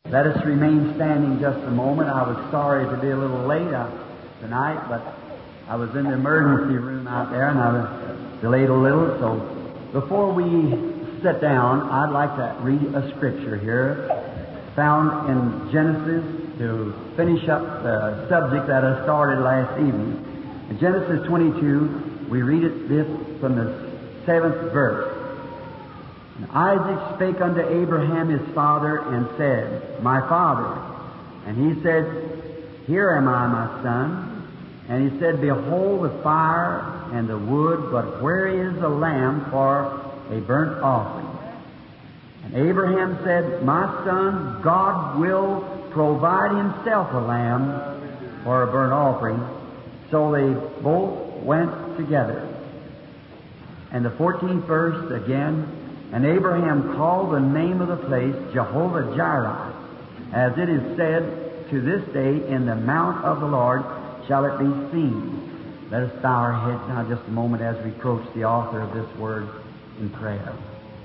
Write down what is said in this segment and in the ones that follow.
Let us remain standing just a moment. I was sorry to be a little late tonight, but I was in the emergency room out there and I was delayed a little. So before we sit down, I'd like to read a scripture here found in Genesis to finish up the subject that I started last evening. In Genesis 22, we read this from the 7th verse. And Isaac spake unto Abraham his father, and said, My father. And he said, Here am I, my son. And he said, Behold the fire and the wood, but where is the lamb for a burnt offering? And Abraham said, My son, God will provide himself a lamb for a burnt offering. So they both went together. And the 14th verse again, And Abraham called the name of the place Jehovah-Jireh, as it is said, To this day in the mount of the Lord shall it be seen. Let us bow our heads now just a moment as we approach the author of this word in prayer.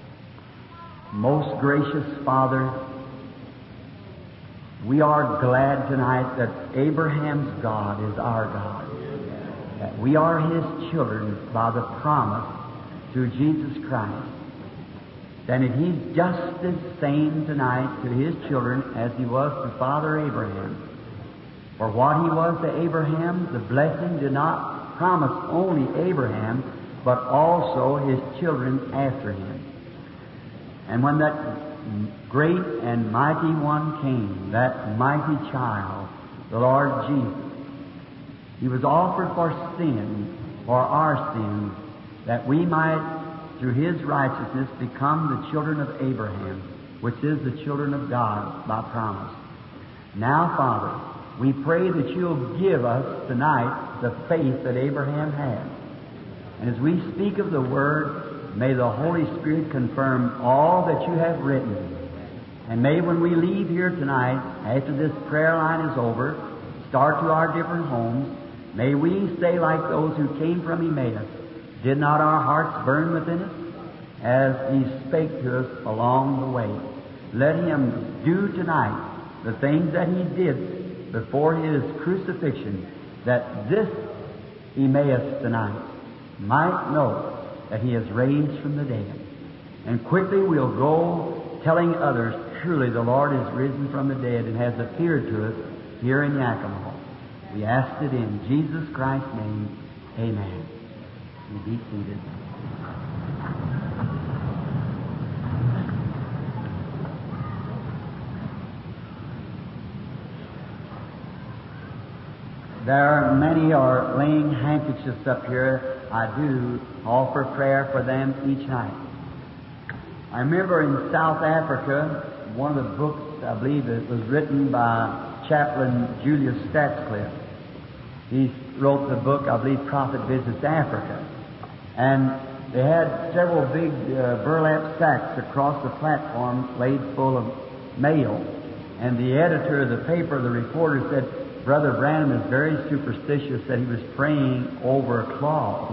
Most gracious Father, we are glad tonight that Abraham's God is our God, that we are His children by the promise through Jesus Christ. Then He's just as same tonight to His children as He was to Father Abraham. For what He was to Abraham, the blessing did not promise only Abraham, but also his children after him. And when that great and mighty one came, that mighty child, the Lord Jesus, He was offered for sin, for our sins, that we might through His righteousness become the children of Abraham, which is the children of God by promise. Now, Father, we pray that You'll give us tonight the faith that Abraham had. And as we speak of the Word, may the Holy Spirit confirm all that You have written. And may when we leave here tonight, after this prayer line is over, start to our different homes, may we say like those who came from Emmaus, Did not our hearts burn within us as He spake to us along the way? Let Him do tonight the things that He did before His crucifixion, that this Emmaus tonight might know that He is raised from the dead. And quickly we'll go telling others, truly the Lord is risen from the dead and has appeared to us here in Yakima. We ask it in Jesus Christ's name. Amen. You be seated. There are many are laying handkerchiefs up here. I do offer prayer for them each night. I remember in South Africa, one of the books, I believe it was written by Chaplain Julius Statscliffe. He wrote the book, I believe, Prophet Visits Africa. And they had several big burlap sacks across the platform laid full of mail. And the editor of the paper, the reporter, said, Brother Branham is very superstitious, that he was praying over cloths.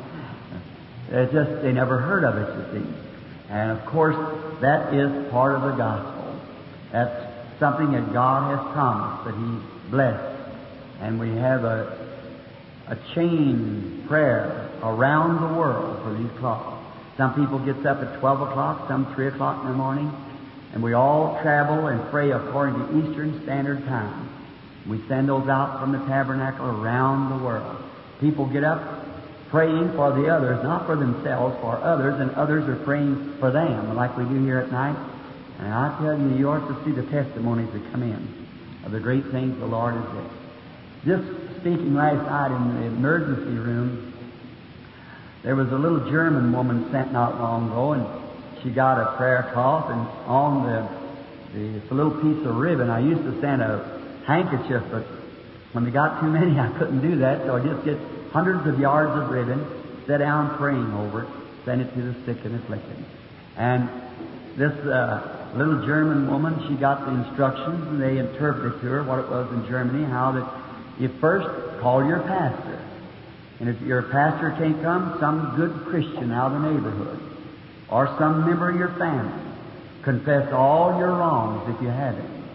They never heard of it, you see. And of course, that is part of the gospel. That's something that God has promised, that He's blessed. And we have a chain prayer around the world for these cloths. Some people gets up at 12 o'clock, some 3 o'clock in the morning, and we all travel and pray according to Eastern Standard Time. We send those out from the tabernacle around the world. People get up praying for the others, not for themselves, for others, and others are praying for them, like we do here at night. And I tell you, you ought to see the testimonies that come in of the great things the Lord has done. Just speaking last night in the emergency room, there was a little German woman sent not long ago, and she got a prayer cloth, and on the little piece of ribbon, I used to send a handkerchief, but when they got too many, I couldn't do that, so I just get hundreds of yards of ribbon, sit down praying over it, send it to the sick and afflicted. And this little German woman, she got the instructions, and they interpreted to her what it was in Germany, how that you first call your pastor. And if your pastor can't come, some good Christian out of the neighborhood, or some member of your family. Confess all your wrongs if you have it.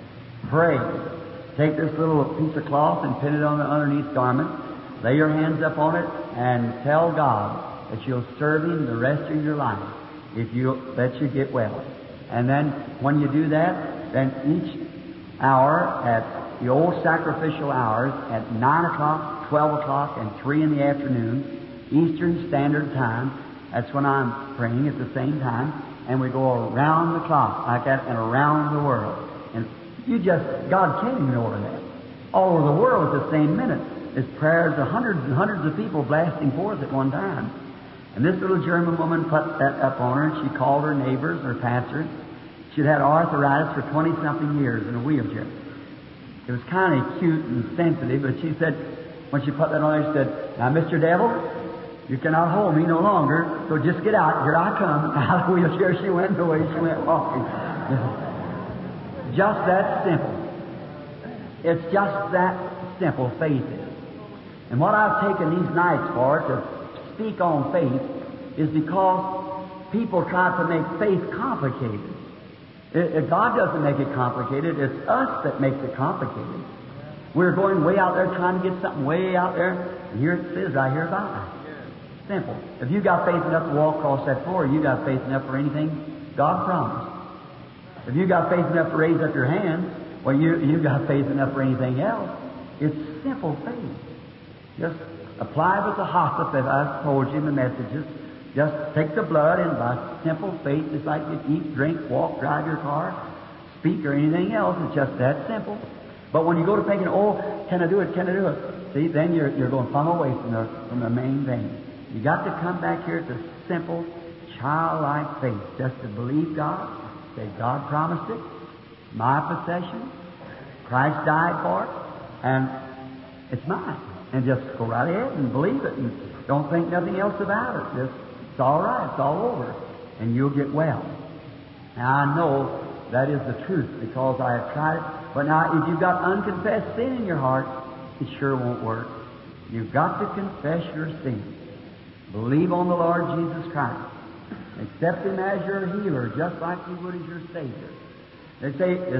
Pray. Take this little piece of cloth and pin it on the underneath garment. Lay your hands up on it and tell God that you'll serve Him the rest of your life if you let you get well. And then when you do that, then each hour at the old sacrificial hours at 9 o'clock, 12 o'clock, and 3 in the afternoon, Eastern Standard Time, that's when I'm praying at the same time, and we go around the clock like that and around the world. And God can't ignore that. All over the world at the same minute. There's prayers of hundreds and hundreds of people blasting forth at one time. And this little German woman put that up on her, and she called her neighbors, her pastor. She'd had arthritis for 20-something years in a wheelchair. It was kind of cute and sensitive, but she said, when she put that on her, she said, "Now, Mr. Devil, you cannot hold me no longer, so just get out. Here I come." Out of the wheelchair she went, the way she went walking. Just that simple. It's just that simple, faith is. And what I've taken these nights for to speak on faith is because people try to make faith complicated. God doesn't make it complicated. It's us that makes it complicated. We're going way out there trying to get something way out there, and here it says right here about it. Simple. If you got faith enough to walk across that floor, you got faith enough for anything God promised. If you got faith enough to raise up your hand, well, you got faith enough for anything else. It's simple faith. Just apply with the hospital that I've told you in the messages. Just take the blood, and by simple faith, just like you eat, drink, walk, drive your car, speak, or anything else, it's just that simple. But when you go to thinking, "Oh, can I do it? Can I do it?" See, then you're going far away from the main thing. You got to come back here to simple, childlike faith, just to believe God. Say, "God promised it, my possession. Christ died for it, and it's mine." And just go right ahead and believe it, and don't think nothing else about it. Just, it's all right, it's all over, and you'll get well. Now, I know that is the truth because I have tried it. But now, if you've got unconfessed sin in your heart, it sure won't work. You've got to confess your sin. Believe on the Lord Jesus Christ. Accept Him as your healer, just like you would as your Savior. They say, is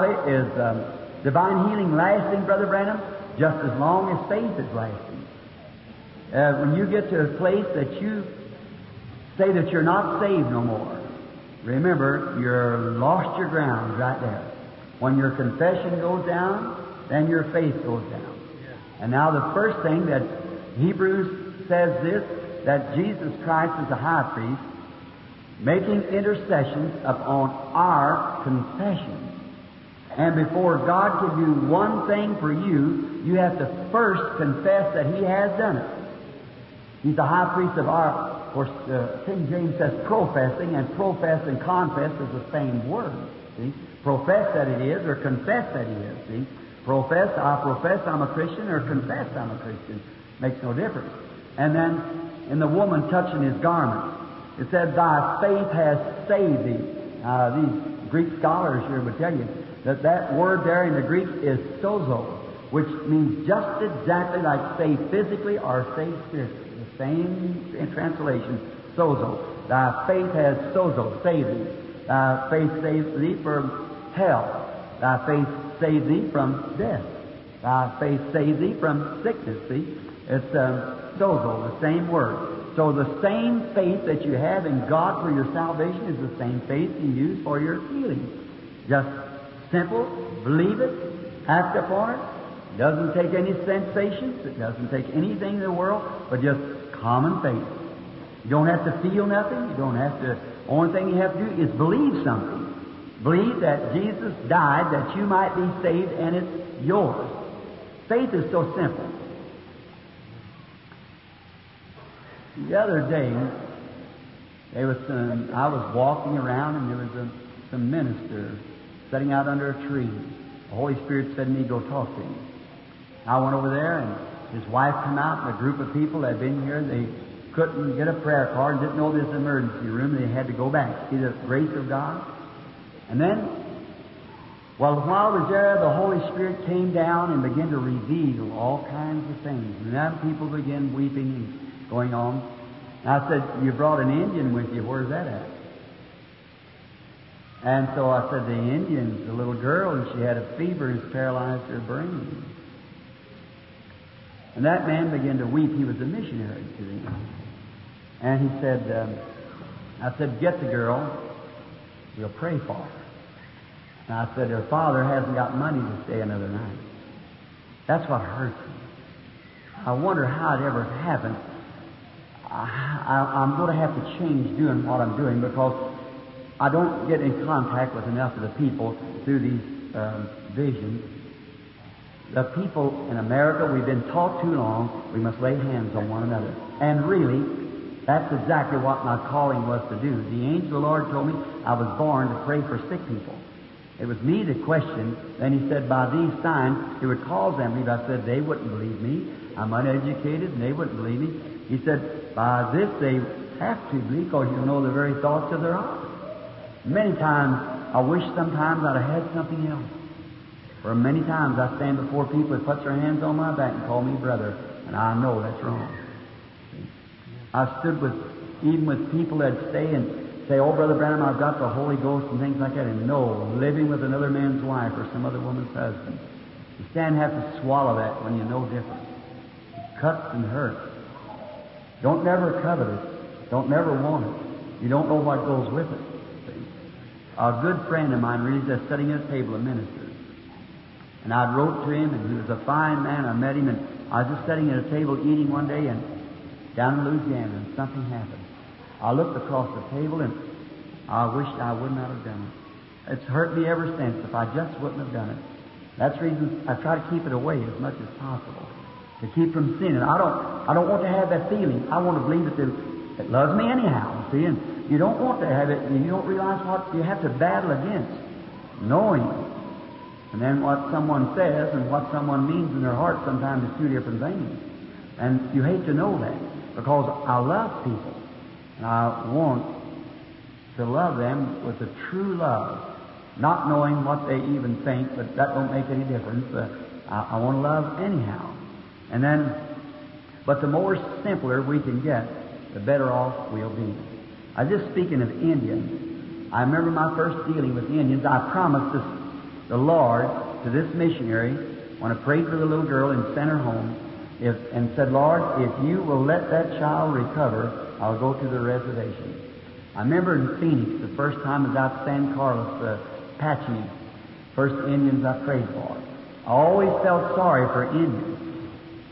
divine healing lasting, Brother Branham? Just as long as faith is lasting. When you get to a place that you say that you're not saved no more, remember, you're lost your ground right there. When your confession goes down, then your faith goes down. And now the first thing that Hebrews says this, that Jesus Christ is the high priest, making intercessions upon our confession. And before God can do one thing for you, you have to first confess that He has done it. He's the high priest of our, of course, King James says professing, and profess and confess is the same word. See? Profess that it is, or confess that He is. See? Profess, I profess I'm a Christian, or confess I'm a Christian. Makes no difference. And then, in the woman touching His garment, it said, "Thy faith has saved thee." These Greek scholars here would tell you that word there in the Greek is sozo, which means just exactly like saved physically or saved spiritually. The same in translation, sozo. Thy faith has sozo, saved thee. Thy faith saved thee from hell. Thy faith saved thee from death. Thy faith saved thee from sickness. See? It's sozo, the same word. So the same faith that you have in God for your salvation is the same faith you use for your healing. Just simple, believe it, act upon it. It doesn't take any sensations. It doesn't take anything in the world, but just common faith. You don't have to feel nothing. You don't have to. Only thing you have to do is believe something. Believe that Jesus died that you might be saved, and it's yours. Faith is so simple. The other day, I was walking around, and there was some minister sitting out under a tree. The Holy Spirit said to me, "Go talk to him." I went over there, and his wife came out, and a group of people that had been here, they couldn't get a prayer card, didn't know this emergency room, they had to go back. See the grace of God? And then, while I was there, the Holy Spirit came down and began to reveal all kinds of things. And then people began weeping and going on. And I said, "You brought an Indian with you. Where's that at?" And so I said, the Indians, the little girl, and she had a fever and paralyzed her brain. And that man began to weep. He was a missionary to them. And he said, I said, get the girl. We'll pray for her. And I said, her father hasn't got money to stay another night. That's what hurts me. I wonder how it ever happened. I'm going to have to change doing what I'm doing because I don't get in contact with enough of the people through these visions. The people in America, we've been taught too long, we must lay hands on one another. And really, that's exactly what my calling was to do. The angel of the Lord told me I was born to pray for sick people. It was me that questioned. Then he said, by these signs, it would cause them to believe. I said, they wouldn't believe me. I'm uneducated, and they wouldn't believe me. He said, by this they have to believe, because you know the very thoughts of their heart. Many times, I wish sometimes I'd have had something else. For many times I stand before people that puts their hands on my back and call me brother, and I know that's wrong. I stood even with people that stay and say, oh, Brother Branham, I've got the Holy Ghost and things like that, and no, living with another man's wife or some other woman's husband. You stand and have to swallow that when you know different. It cuts and hurts. Don't never covet it. Don't never want it. You don't know what goes with it. A good friend of mine really just sitting at a table of ministers. And I wrote to him, and he was a fine man. I met him, and I was just sitting at a table eating one day and down in Louisiana, and something happened. I looked across the table, and I wished I would not have done it. It's hurt me ever since if I just wouldn't have done it. That's the reason I try to keep it away as much as possible, to keep from sinning. I don't want to have that feeling. I want to believe that it loves me anyhow, see, and you don't want to have it, and you don't realize what you have to battle against, knowing it. And then what someone says and what someone means in their heart sometimes is two different things. And you hate to know that, because I love people, and I want to love them with a true love, not knowing what they even think, but that don't make any difference. I want to love anyhow. And then, but the more simpler we can get, the better off we'll be. I was just speaking of Indians. I remember my first dealing with Indians. I promised the Lord to this missionary when I prayed for the little girl and sent her home, and said, Lord, if you will let that child recover, I'll go to the reservation. I remember in Phoenix, the first time I was out San Carlos, the Apache, first Indians I prayed for. I always felt sorry for Indians.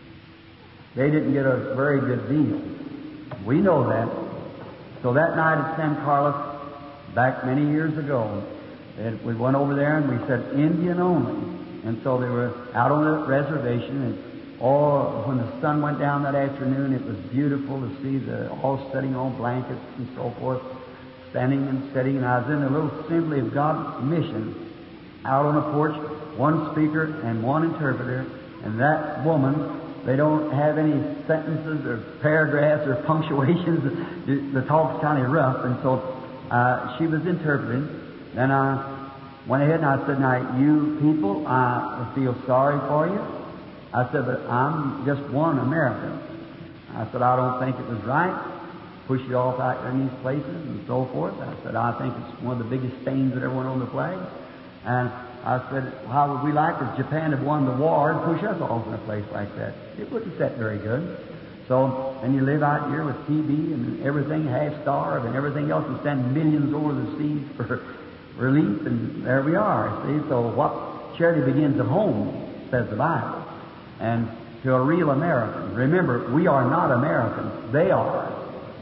They didn't get a very good deal. We know that. So that night at San Carlos, back many years ago, we went over there and we said, Indian only. And so they were out on the reservation, and when the sun went down that afternoon, it was beautiful to see all sitting on blankets and so forth, standing and sitting. And I was in a little Assembly of God mission, out on a porch, one speaker and one interpreter, and that woman, they don't have any sentences or paragraphs or punctuations. The talk's kind of rough, and so she was interpreting. Then I went ahead and I said, now, you people, I feel sorry for you. I said, but I'm just one American. I said, I don't think it was right. Push you off out there in these places and so forth. I said, I think it's one of the biggest stains that ever went on the flag. And I said, how would we like if Japan had won the war and push us off in a place like that? It wouldn't set very good. So, and you live out here with TB and everything, half-starved and everything else, and send millions over the seas for relief, and there we are, see? So what charity begins at home, says the Bible. And to a real American, remember, we are not Americans, they are.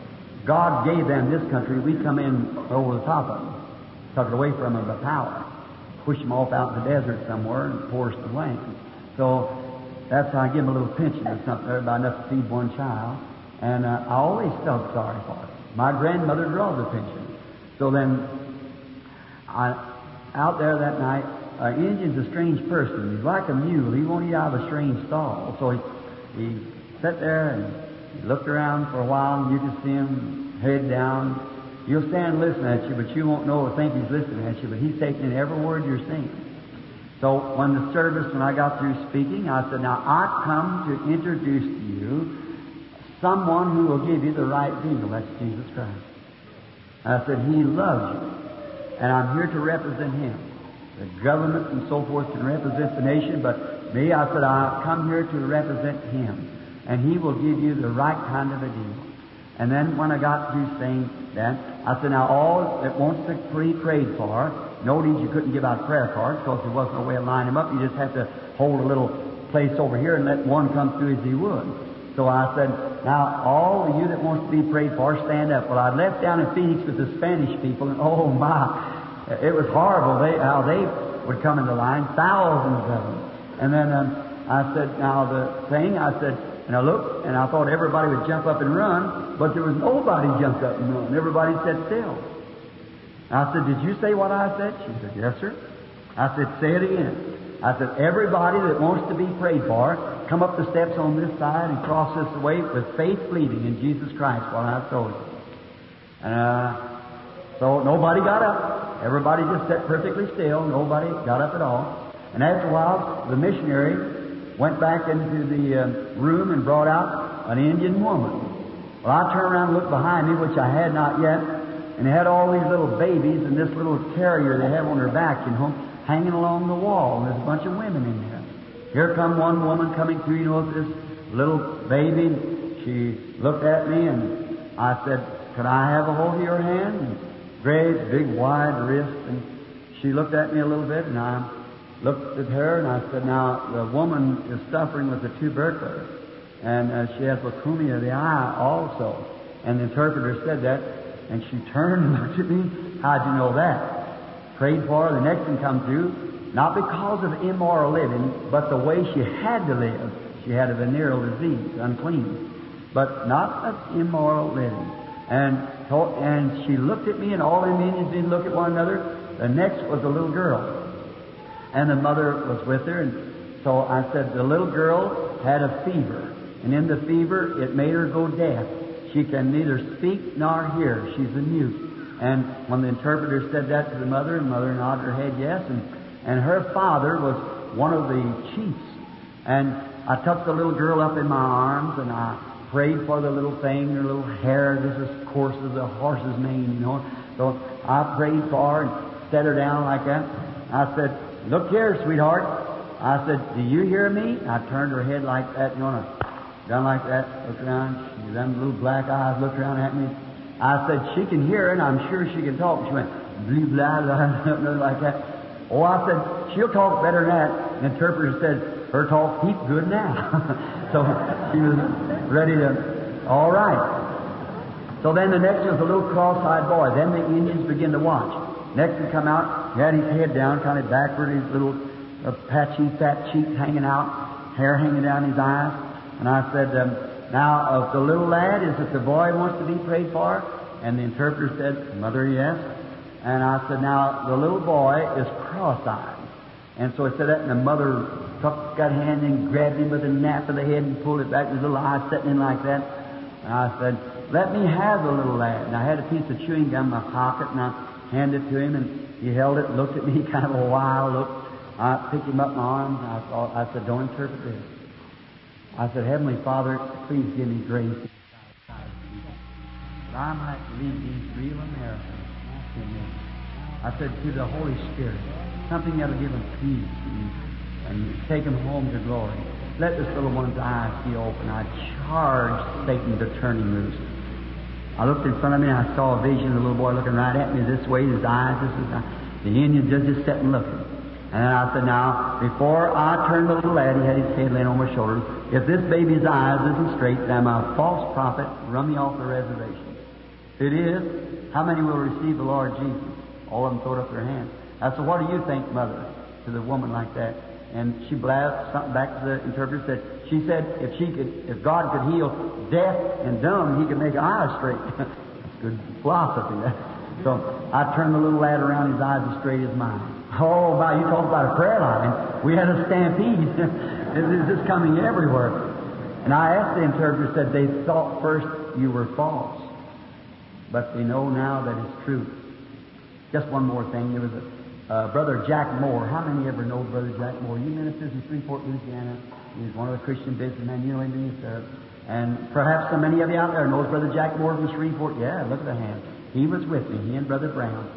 God gave them this country, we come in over the top of them, took it away from them by power, pushed them off out in the desert somewhere and forced them away. So that's how I give them a little pension or something, about enough to feed one child. And I always felt sorry for them. My grandmother draws the pension. So then, out there that night, Indian's a strange person. He's like a mule. He won't eat out of a strange stall. So he sat there and he looked around for a while, and you could see him head down. He'll stand and listen at you, but you won't know or think he's listening at you, but he's taking in every word you're saying. So when I got through speaking, I said, now I come to introduce to you someone who will give you the right deal. That's Jesus Christ. I said, He loves you. and I'm here to represent Him. The government and so forth can represent the nation, but me, I said, I've come here to represent Him, and He will give you the right kind of a deal. And then when I got through saying that, I said, now all that wants to be prayed for, notice you couldn't give out prayer cards because there wasn't no way to line them up. You just had to hold a little place over here and let one come through as he would. So I said, now all of you that wants to be prayed for, stand up. Well, I'd left down in Phoenix with the Spanish people, and oh my, it was horrible how they would come into line, thousands of them. And then I said, now the thing, I said, and I looked, and I thought everybody would jump up and run, but there was nobody jumped up and run. Everybody sat still. I said, did you say what I said? She said, yes, sir. I said, say it again. I said, everybody that wants to be prayed for, come up the steps on this side and cross this way with faith believing in Jesus Christ while I told you. So nobody got up. Everybody just sat perfectly still. Nobody got up at all. And after a while, the missionary went back into the room and brought out an Indian woman. Well, I turned around and looked behind me, which I had not yet, and they had all these little babies and this little carrier they have on their back, hanging along the wall. And there's a bunch of women in there. Here come one woman coming through, with this little baby. She looked at me, and I said, could I have a hold of your hand? And great, big, wide wrist. And she looked at me a little bit, and I looked at her, and I said, now, the woman is suffering with a tuberculosis, and she has leukemia of the eye also. And the interpreter said that, and she turned and looked at me. How'd you know that? Prayed for her. The next one come through, not because of immoral living, but the way she had to live. She had a venereal disease, unclean, but not of immoral living. And she looked at me, and all the Indians didn't look at one another. The next was a little girl. And the mother was with her, and so I said, the little girl had a fever, and in the fever it made her go deaf. She can neither speak nor hear. She's a mute. And when the interpreter said that to the mother nodded her head yes, and her father was one of the chiefs. And I took the little girl up in my arms, and I prayed for the little thing, her little hair, this is coarse as a horse's mane, So I prayed for her and set her down like that. I said, look here, sweetheart. I said, do you hear me? I turned her head like that, done like that, looked around. She done little black eyes, looked around at me. I said, she can hear, and I'm sure she can talk. She went, blah, blah, blah, like that. Oh, I said, she'll talk better than that. The interpreter said, her talk heap good now. So she was ready to, all right. So then the next was a little cross-eyed boy. Then the Indians began to watch. Next he come out, he had his head down, kind of backward, his little patchy, fat cheeks hanging out, hair hanging down his eyes. And I said, now, of the little lad, is it the boy who wants to be prayed for? And the interpreter said, Mother, yes. And I said, now, the little boy is cross-eyed. And so I said that, and the mother took that hand and grabbed him with a nap of the head and pulled it back, his little eyes setting in like that. And I said, let me have the little lad. And I had a piece of chewing gum in my pocket, and I handed it to him, and he held it and looked at me, kind of a wild look. I picked him up in my arms, and I said, don't interpret this. I said, Heavenly Father, please give me grace that I might lead these real Americans to me. I said, to the Holy Spirit, something that'll give them peace and take them home to glory. Let this little one's eyes be open. I charge Satan to turn him loose. I looked in front of me, and I saw a vision of the little boy looking right at me this way, his eyes, the Indians just sitting looking. And I said, now, before I turn the little lad, he had his head laying on my shoulder, if this baby's eyes isn't straight, then I'm a false prophet, run me off the reservation. If it is, how many will receive the Lord Jesus? All of them throwed up their hands. I said, what do you think, Mother, to the woman like that? And she blabbed something back to the interpreter. She said, if God could heal deaf and dumb, He could make eyes straight. That's good philosophy. So I turned the little lad around, his eyes as straight as mine. Oh, my, you talk about a prayer line. We had a stampede. It's just coming everywhere. And I asked the interpreter, said they thought first you were false, but they know now that it's true. Just one more thing. There was Brother Jack Moore. How many ever know Brother Jack Moore? You ministers in Shreveport, Louisiana. He's one of the Christian businessmen. You know him, sir. And perhaps so many of you out there knows Brother Jack Moore from Shreveport. Yeah, look at the hand. He was with me, he and Brother Brown.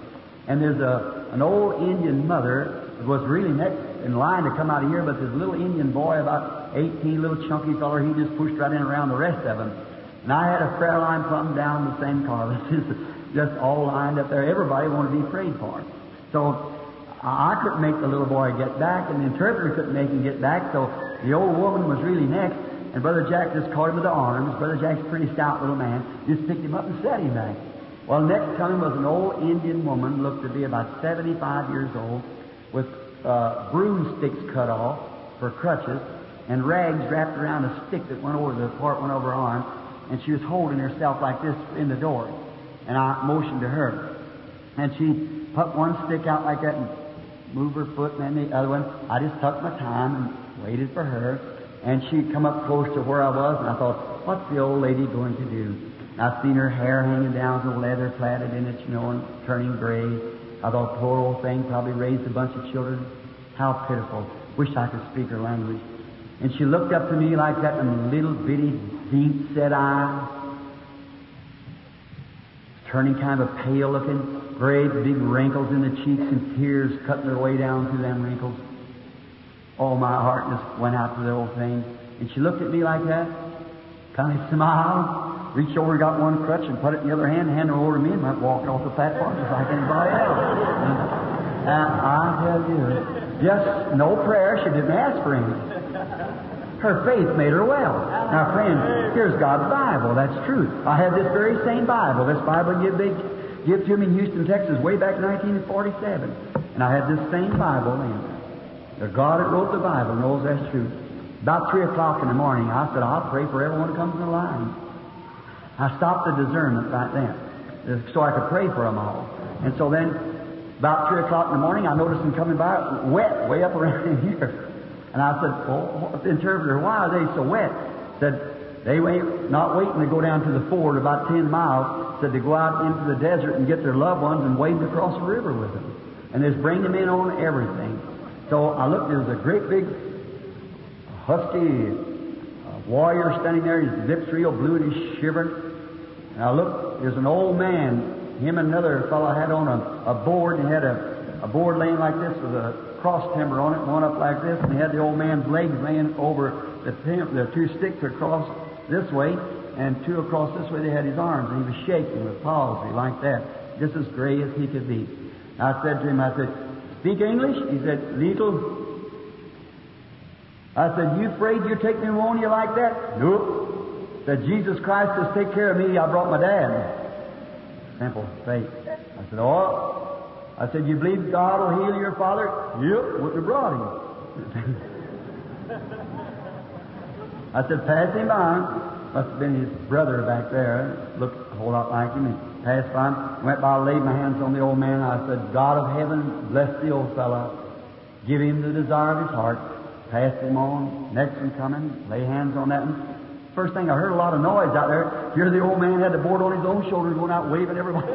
And there's an old Indian mother that was really next in line to come out of here, but this little Indian boy, about 18, little chunky feller, he just pushed right in around the rest of them. And I had a prayer line plumb down the San Carlos, just all lined up there. Everybody wanted to be prayed for. So I couldn't make the little boy get back, and the interpreter couldn't make him get back, so the old woman was really next, and Brother Jack just caught him with the arms. Brother Jack's a pretty stout little man, just picked him up and set him back. Well, next coming was an old Indian woman, looked to be about 75 years old, with broomsticks cut off for crutches, and rags wrapped around a stick that went over her arm, and she was holding herself like this in the door. And I motioned to her, and she put one stick out like that and moved her foot, and then the other one. I just took my time and waited for her, and she come up close to where I was, and I thought, what's the old lady going to do? And I seen her hair hanging down, the leather plaited in it, and turning gray. I thought, poor old thing, probably raised a bunch of children. How pitiful. Wish I could speak her language. And she looked up to me like that, and little bitty, deep-set eyes, turning kind of pale looking, great big wrinkles in the cheeks and tears cutting their way down through them wrinkles. Oh, my heart just went out to the old thing. And she looked at me like that, kind of smiled, reached over and got one crutch and put it in the other hand, handed it over to me, and went walking off the platform just like anybody else. I tell you, just no prayer. She didn't ask for anything. Her faith made her well. Now, friend, here's God's Bible. That's truth. I have this very same Bible. This Bible give to me in Houston, Texas, way back in 1947. And I had this same Bible then. The God that wrote the Bible knows that's true. About 3 o'clock in the morning, I said, I'll pray for everyone who comes in the line. I stopped the discernment right then, so I could pray for them all. And so then, about 3 o'clock in the morning, I noticed them coming by wet, way up around in here. And I said, oh, the interpreter, why are they so wet? Said, they ain't not waiting to go down to the ford about 10 miles. Said to go out into the desert and get their loved ones and wade across the river with them. And just bring them in on everything. So I looked, there was a great big husky warrior standing there. His lips real blue and he's shivering. And I looked, there's an old man, him and another fellow had on a board, and he had a board laying like this with a cross timber on it, one up like this, and he had the old man's legs laying over the two sticks across this way, and two across this way. They had his arms, and he was shaking with palsy like that, just as gray as he could be. I said to him, I said, speak English? He said, little. I said, you afraid you take pneumonia like that? Nope. Said, Jesus Christ just take care of me. I brought my dad. Simple faith. I said, oh. I said, you believe God will heal your father? Yep, wouldn't have brought him. I said, pass him by. Must have been his brother back there. Looked a whole lot like him. And passed by him. Went by, laid my hands on the old man. I said, God of heaven, bless the old fellow. Give him the desire of his heart. Passed him on. Next one coming. Lay hands on that one. First thing, I heard a lot of noise out there. Here the old man had the board on his own shoulder going out waving everybody.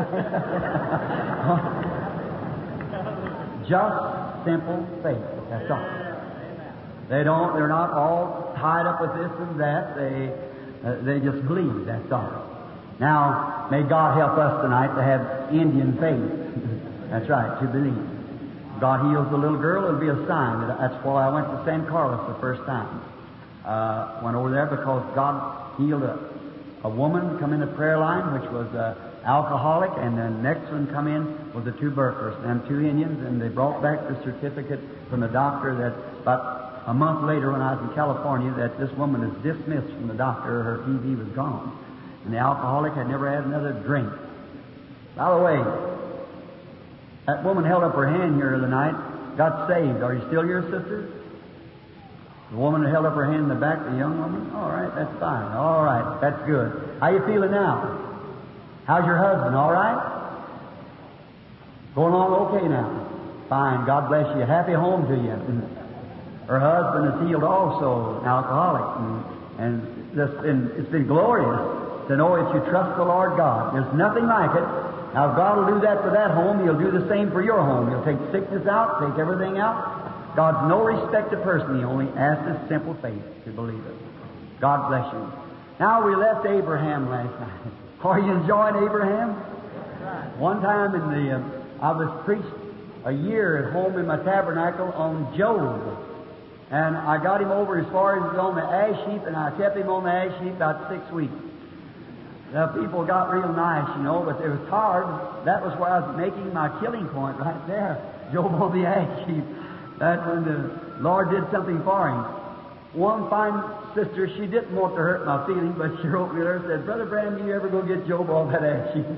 Just simple faith. That's all. They're not all tied up with this and that. They just believe. That's all. Now, may God help us tonight to have Indian faith. That's right, to believe. God heals the little girl, it'll be a sign. That's why I went to San Carlos the first time. Went over there because God healed a woman come in the prayer line, which was alcoholic, and the next one come in was the two Burkers, and two Indians, and they brought back the certificate from the doctor that about a month later when I was in California that this woman is dismissed from the doctor, her TB was gone. And the alcoholic had never had another drink. By the way, that woman held up her hand here the night, got saved. Are you still here, sister? The woman that held up her hand in the back, the young woman? All right, that's fine. All right, that's good. How you feeling now? How's your husband? All right? Going along okay now? Fine. God bless you. Happy home to you. Her husband is healed also, alcoholic. And it's been glorious to know if you trust the Lord God. There's nothing like it. Now, if God will do that for that home, He'll do the same for your home. He'll take sickness out, take everything out. God's no respect to person. He only asks us simple faith to believe it. God bless you. Now, we left Abraham last night. Are you enjoying Abraham? One time in the I was preached a year at home in my tabernacle on Job. And I got him over as far as on the ash heap, and I kept him on the ash heap about 6 weeks. The people got real nice, but it was hard. That was where I was making my killing point right there. Job on the ash heap. That's when the Lord did something for him. One fine sister, she didn't want to hurt my feelings, but she wrote me there and said, Brother Branham, you ever go get Job off that ash heap?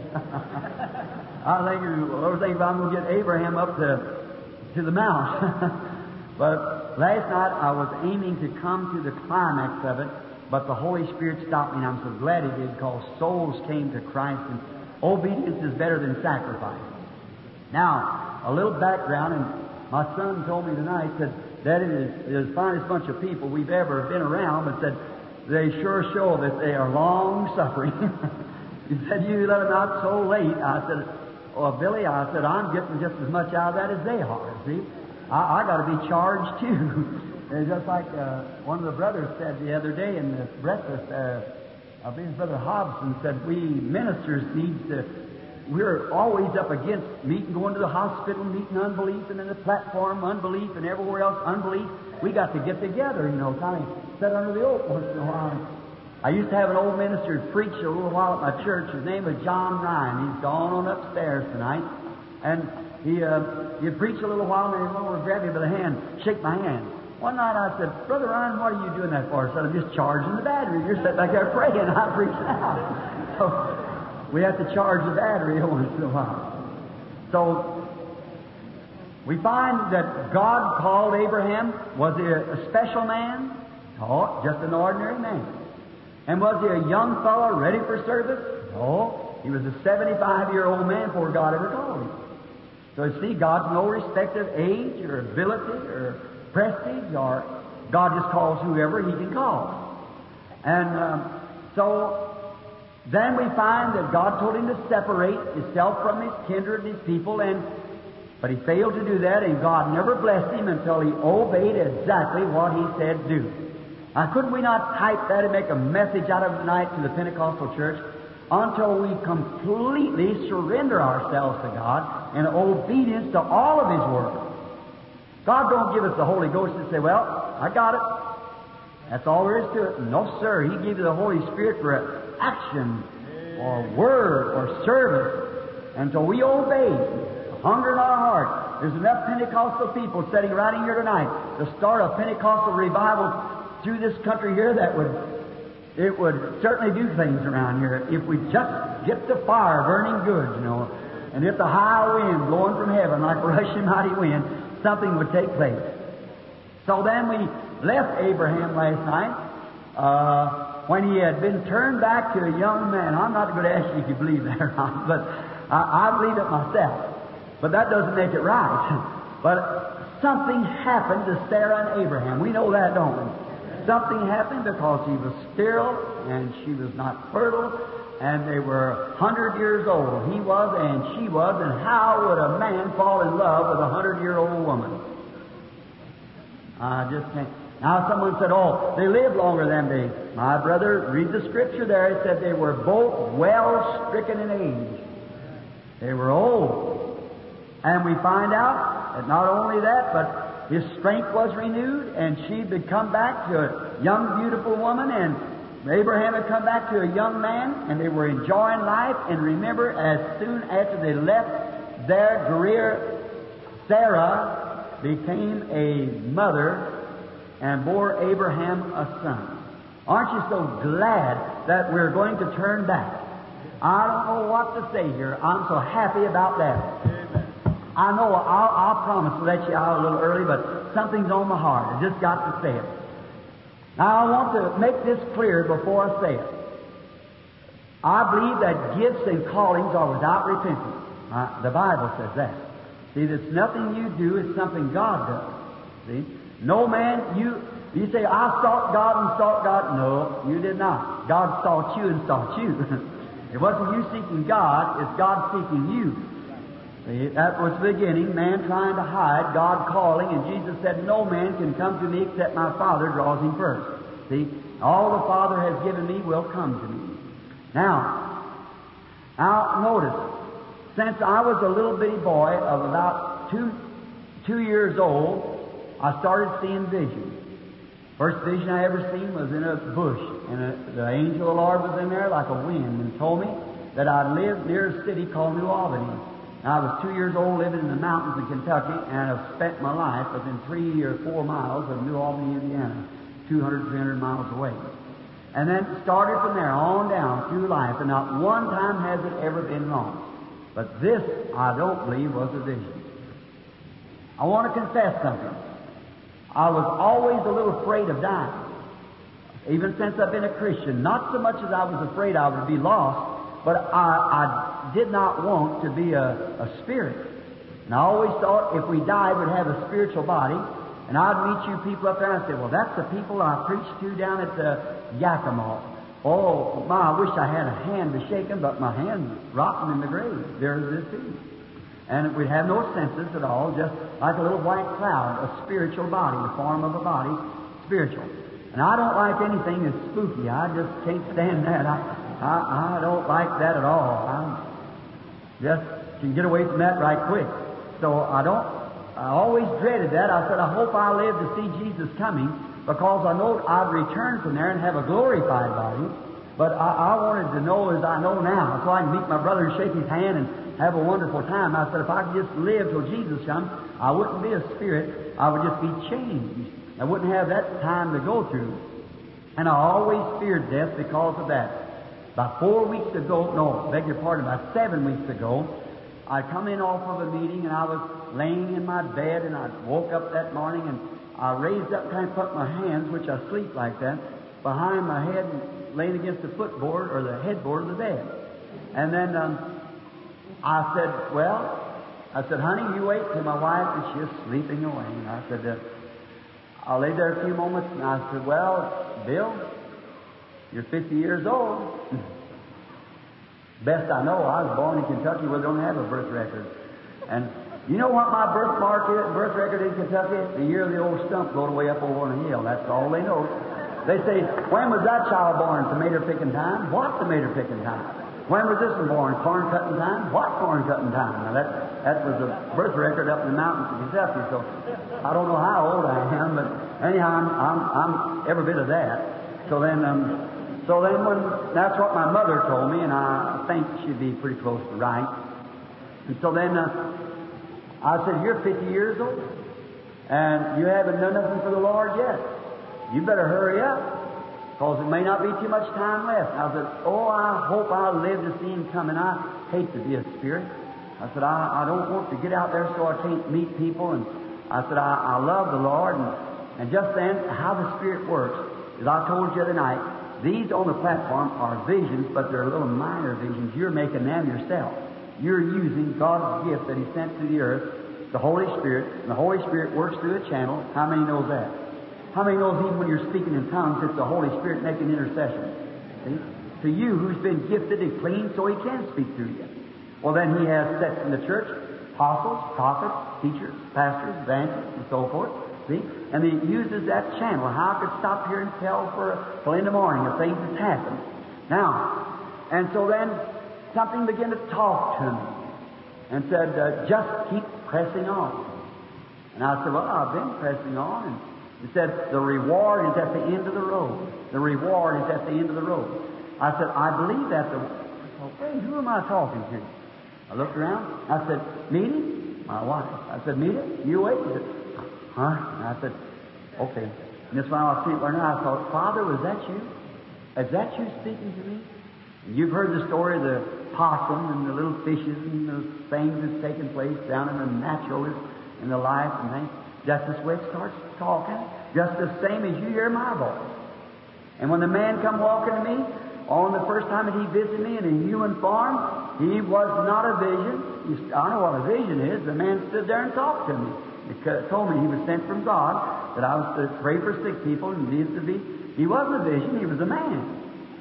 I think I'm going to get Abraham up to the mount. But last night I was aiming to come to the climax of it, but the Holy Spirit stopped me, and I'm so glad He did, because souls came to Christ, and obedience is better than sacrifice. Now, a little background, and my son told me tonight, said, Daddy, it is the finest bunch of people we've ever been around, but said, they sure show that they are long-suffering. He said, you let them out so late. I said, well, Billy, I said, I'm getting just as much out of that as they are, see? I got to be charged, too. It's just like one of the brothers said the other day in the breakfast, I believe Brother Hobson said, we ministers need to, we're always up against going to the hospital, meeting unbelief, and in the platform, unbelief, and everywhere else, unbelief. We got to get together, kind of sit under the oak once in a while. I used to have an old minister preach a little while at my church. His name was John Ryan. He's gone on upstairs tonight. And he'd preach a little while, and he'd go over and grab me by the hand, shake my hand. One night I said, Brother Ryan, what are you doing that for? I said, I'm just charging the battery. You're sitting back there praying, I'm preaching out. So we have to charge the battery once in a while. So we find that God called Abraham. Was he a special man? No, just an ordinary man. And was he a young fellow ready for service? No, he was a 75-year-old man before God ever called him. So you see, God's no respect of age or ability or prestige, or God just calls whoever He can call. And so then we find that God told him to separate himself from his kindred and his people, but he failed to do that, and God never blessed him until he obeyed exactly what He said do. Now, couldn't we not type that and make a message out of it tonight to the Pentecostal church? Until we completely surrender ourselves to God in obedience to all of His Word. God don't give us the Holy Ghost and say, well, I got it. That's all there is to it. No, sir. He gives you the Holy Spirit for action or word or service. Until we obey, hunger in our heart. There's enough Pentecostal people sitting right in here tonight to start a Pentecostal revival through this country here that would certainly do things around here if we just get the fire burning good, and if the high wind blowing from heaven like a rushing mighty wind, something would take place. So then we left Abraham last night when he had been turned back to a young man. I'm not going to ask you if you believe that or not, but I believe it myself. But that doesn't make it right. But something happened to Sarah and Abraham. We know that, don't we? Something happened because he was sterile and she was not fertile, and they were 100 years old. He was and she was, and how would a man fall in love with a 100-year-old woman? I just can't. Now someone said, oh, they lived longer than they. My brother, read the scripture there. It said they were both well stricken in age. They were old. And we find out that not only that, but his strength was renewed, and she had come back to a young, beautiful woman, and Abraham had come back to a young man, and they were enjoying life. And remember, as soon after they left their career, Sarah became a mother and bore Abraham a son. Aren't you so glad that we're going to turn back? I don't know what to say here. I'm so happy about that. I know I'll promise to let you out a little early, but something's on my heart. I just got to say it. Now, I want to make this clear before I say it. I believe that gifts and callings are without repentance. The Bible says that. See, it's nothing you do, it's something God does. See? No man, you say, I sought God and sought God. No, you did not. God sought you and sought you. It wasn't you seeking God, it's God seeking you. See, that was the beginning, man trying to hide, God calling, and Jesus said, no man can come to me except my Father draws him first. See, all the Father has given me will come to me. Now notice, since I was a little bitty boy of about two years old, I started seeing visions. First vision I ever seen was in a bush, and the angel of the Lord was in there like a wind and told me that I lived near a city called New Albany. Now, I was 2 years old living in the mountains of Kentucky, and I've spent my life within 3 or 4 miles of New Albany, Indiana, 200, 300 miles away. And then started from there on down through life, and not one time has it ever been wrong. But this, I don't believe, was a vision. I want to confess something. I was always a little afraid of dying, even since I've been a Christian. Not so much as I was afraid I would be lost, but I did not want to be a spirit. And I always thought if we died, we'd have a spiritual body. And I'd meet you people up there, and I'd say, well, that's the people I preached to down at Yakima. Oh, my, I wish I had a hand to shake them, but my hand's rotten in the grave. There's this thing. And we'd have no senses at all, just like a little white cloud, a spiritual body, the form of a body, spiritual. And I don't like anything that's spooky. I just can't stand that. I don't like that at all. I just can get away from that right quick. So I always dreaded that. I said, I hope I live to see Jesus coming, because I know I'd return from there and have a glorified body. But I wanted to know as I know now, so I can meet my brother and shake his hand and have a wonderful time. I said, if I could just live till Jesus comes, I wouldn't be a spirit. I would just be changed. I wouldn't have that time to go through. And I always feared death because of that. About 4 weeks ago, no, beg your pardon, about 7 weeks ago, I come in off of a meeting, and I was laying in my bed, and I woke up that morning, and I raised up and kind of put my hands, which I sleep like that, behind my head and laying against the footboard or the headboard of the bed. And then I said, honey, you wait till my wife is just sleeping away. And I said, I lay there a few moments, and I said, well, Bill, you're 50 years old. Best I know, I was born in Kentucky where they don't have a birth record. And you know what my birth record in Kentucky? The year the old stump blowed away up over on the hill. That's all they know. They say, when was that child born? Tomato picking time? What tomato picking time? When was this one born? Corn cutting time? What corn cutting time? Now that was a birth record up in the mountains of Kentucky. So I don't know how old I am, but anyhow, I'm every bit of that. So then when that's what my mother told me, and I think she'd be pretty close to right. And so then I said, you're 50 years old, and you haven't done nothing for the Lord yet. You better hurry up, because there may not be too much time left. And I said, oh, I hope I live to see Him come, and I hate to be a spirit. I said, I don't want to get out there so I can't meet people. And I said, I love the Lord. And just then, how the Spirit works, as I told you the other night, these on the platform are visions, but they're little minor visions. You're making them yourself. You're using God's gift that He sent to the earth, the Holy Spirit, and the Holy Spirit works through a channel. How many knows that? How many knows even when you're speaking in tongues, it's the Holy Spirit making intercession? See? To you, who's been gifted and clean so He can speak through you. Well, then He has sets in the church, apostles, prophets, teachers, pastors, evangelists, and so forth. See? And He uses that channel. How I could stop here and tell till in the morning of things that's happened. Now, and so then something began to talk to me and said, just keep pressing on. And I said, well, I've been pressing on. And He said, the reward is at the end of the road. The reward is at the end of the road. I said, I believe that. I thought, wait, who am I talking to? I looked around. I said, Meady? My wife. I said, Meady, you wait. He said, huh? And I said, okay. And this while I was sitting there, I thought, Father, was that you? Is that you speaking to me? And you've heard the story of the possum and the little fishes and the things that's taking place down in the naturalist and the life and things. Just this way it starts talking, just the same as you hear my voice. And when the man come walking to me, on the first time that he visited me in a human form, he was not a vision. I know what a vision is. The man stood there and talked to me. He told me he was sent from God, that I was to pray for sick people, and he wasn't a vision, he was a man.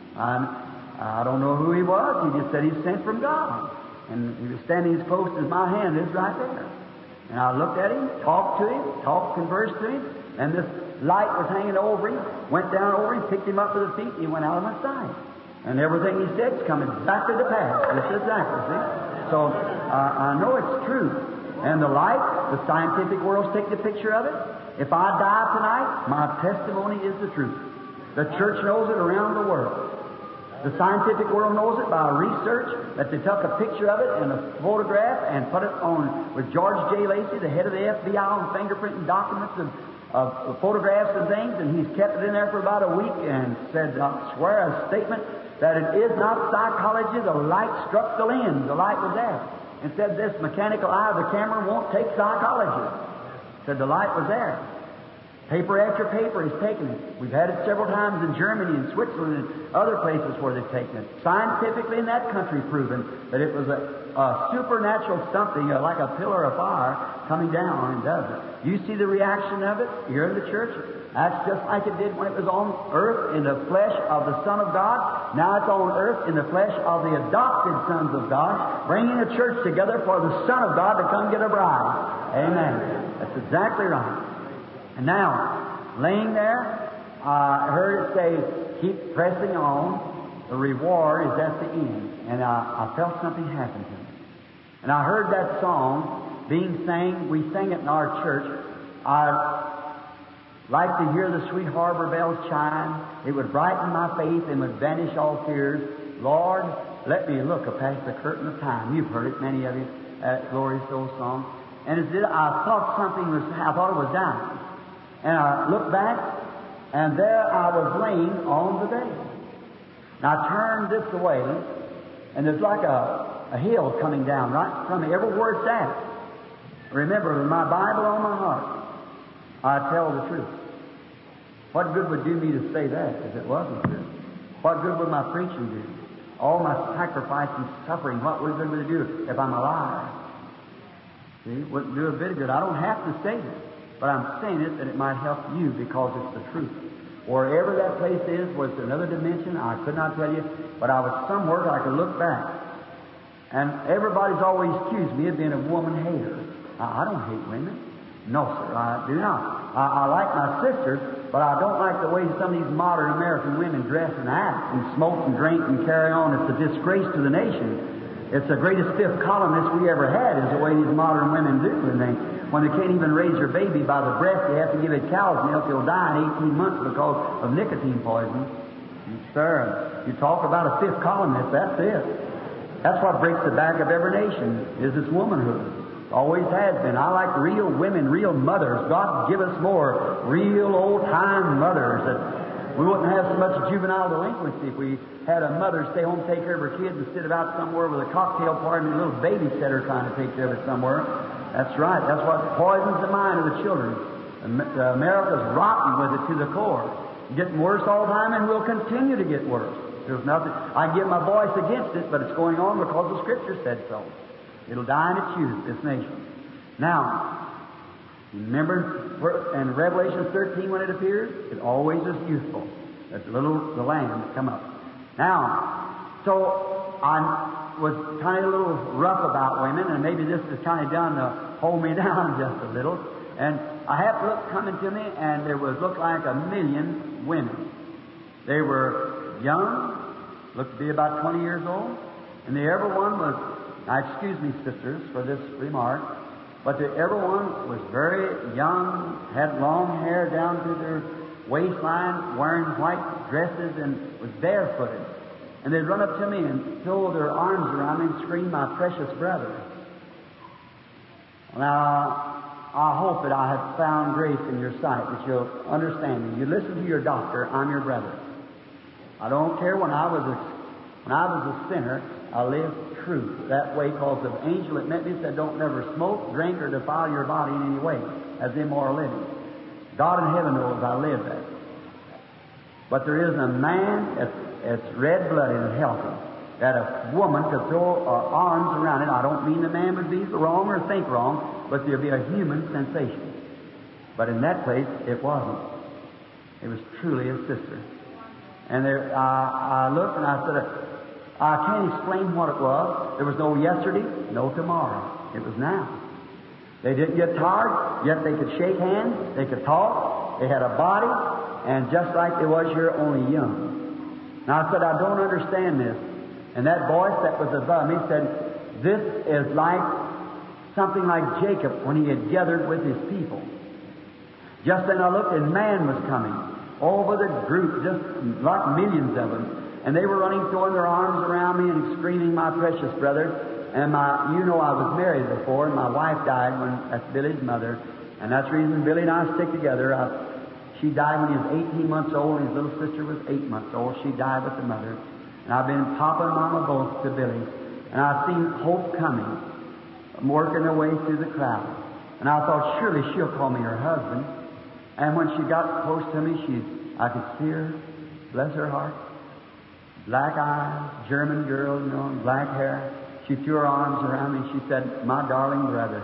I don't know who he was. He just said he's sent from God. And he was standing as close as my hand is right there. And I looked at him, talked to him, conversed to him, and this light was hanging over him, went down over him, picked him up with his feet, and he went out of my sight. And everything he said's coming back to the past. Just exactly, see? So I know it's true. And the light, the scientific world's taking a picture of it. If I die tonight, my testimony is the truth. The church knows it around the world. The scientific world knows it by research, that they took a picture of it and a photograph and put it on with George J. Lacey, the head of the FBI, on fingerprinting documents of photographs and things, and he's kept it in there for about a week and said, I swear a statement that it is not psychology. The light struck the lens. The light was there. And said this mechanical eye of the camera won't take psychology. Said the light was there. Paper after paper has taken it. We've had it several times in Germany and Switzerland and other places where they've taken it. Scientifically in that country proven that it was a supernatural something, like a pillar of fire coming down and does it. You see the reaction of it here in the church? That's just like it did when it was on earth in the flesh of the Son of God. Now it's on earth in the flesh of the adopted sons of God, bringing the church together for the Son of God to come get a bride. Amen. That's exactly right. And now, laying there, I heard it say, keep pressing on, the reward is at the end. And I felt something happen to me. And I heard that song being sang, we sang it in our church. I like to hear the sweet harbor bells chime. It would brighten my faith and would banish all fears. Lord, let me look past the curtain of time. You've heard it, many of you, that glorious old song. And as I thought something was, I thought it was down. And I looked back, and there I was laying on the bed. And I turned this way, and there's like a hill coming down right from me, everywhere it's at. Remember, with my Bible on my heart, I tell the truth. What good would do me to say that if it wasn't true? What good would my preaching do? All my sacrifice and suffering, what good would it do if I'm a liar? See, it wouldn't do a bit of good. I don't have to say this. But I'm saying it that it might help you because it's the truth. Wherever that place is, was another dimension, I could not tell you, but I was somewhere I could look back. And everybody's always accused me of being a woman hater. I don't hate women. No, sir, I do not. I like my sisters, but I don't like the way some of these modern American women dress and act and smoke and drink and carry on. It's a disgrace to the nation. It's the greatest fifth columnist we ever had, is the way these modern women do. And when they can't even raise their baby by the breast, they have to give it cow's milk. He'll die in 18 months because of nicotine poison. Sir, you talk about a fifth columnist, that's it. That's what breaks the back of every nation, is this womanhood. Always has been. I like real women, real mothers. God give us more real old-time mothers. That we wouldn't have so much juvenile delinquency if we had a mother stay home, take care of her kids, instead of out somewhere with a cocktail party and a little babysitter trying to take care of it somewhere. That's right. That's what poisons the mind of the children. America's rotten with it to the core. Getting worse all the time and will continue to get worse. There's nothing. I give my voice against it, but it's going on because the Scripture said so. It'll die in its youth, this nation. Now, remember in Revelation 13 when it appears? It always is youthful. That's the lamb that come up. Now, so I was kind of a little rough about women, and maybe this is kind of done to hold me down just a little. And I had to look coming to me, and there looked like 1 million women. They were young, looked to be about 20 years old, and everyone was, now excuse me, sisters, for this remark, but everyone was very young, had long hair down to their waistline, wearing white dresses, and was barefooted. And they'd run up to me and throw their arms around me and scream, "My precious brother." Now, I hope that I have found grace in your sight, that you'll understand me. You listen to your doctor, I'm your brother. I don't care when I was a sinner, I lived truth that way, because the angel that met me said, don't never smoke, drink, or defile your body in any way as immoral living. God in heaven knows I lived that. But there isn't a man that's red-blooded and healthy that a woman could throw her arms around it. I don't mean the man would be wrong or think wrong, but there'd be a human sensation. But in that place, it wasn't. It was truly a sister. And I looked and I said, I can't explain what it was. There was no yesterday, no tomorrow. It was now. They didn't get tired, yet they could shake hands, they could talk, they had a body, and just like they was here, only young. Now I said, I don't understand this. And that voice that was above me said, this is like something like Jacob when he had gathered with his people. Just then I looked and man was coming over the group, just like millions of them. And they were running, throwing their arms around me and screaming, "My precious brother." And I was married before, and my wife died that's Billy's mother. And that's the reason Billy and I stick together. She died when he was 18 months old, and his little sister was 8 months old. She died with the mother. And I've been Papa and Mama both to Billy. And I've seen hope coming, working her way through the crowd. And I thought, surely she'll call me her husband. And when she got close to me, I could see her, bless her heart, black eyes, German girl, black hair. She threw her arms around me. She said, "My darling brother."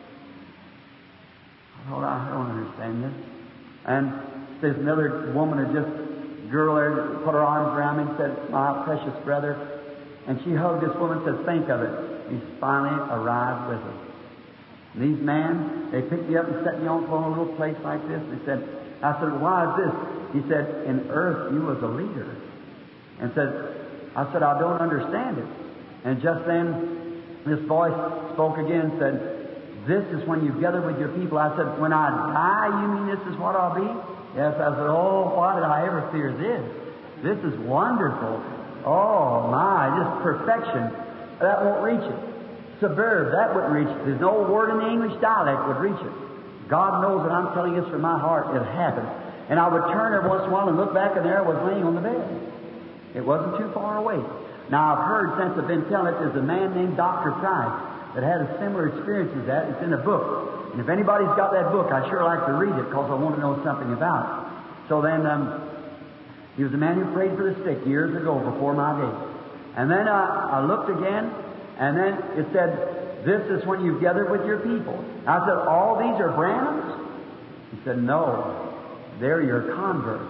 I thought, I don't understand this. And there's another woman, girl there, put her arms around me and said, "My precious brother." And she hugged this woman and said, "Think of it. He's finally arrived with us." And these men, they picked me up and set me on a little place like this. I said, "Why is this?" He said, "In earth you was a leader." And I said, "I don't understand it." And just then, this voice spoke again and said, "This is when you gather with your people." I said, "When I die, you mean this is what I'll be?" Yes. I said, "Oh, why did I ever fear this? This is wonderful. Oh, my, just perfection. That won't reach it. Suburb, that wouldn't reach it. There's no word in the English dialect would reach it. God knows that I'm telling this from my heart. It happened." And I would turn every once in a while and look back, and there I was laying on the bed. It wasn't too far away. Now, I've heard since I've been telling it, there's a man named Dr. Price that had a similar experience as that. It's in a book. And if anybody's got that book, I'd sure like to read it because I want to know something about it. So then, he was a man who prayed for the sick years ago before my day. And then I looked again, and then it said, "This is when you gather with your people." I said, "All these are Branhams?" He said, "No, they're your converts."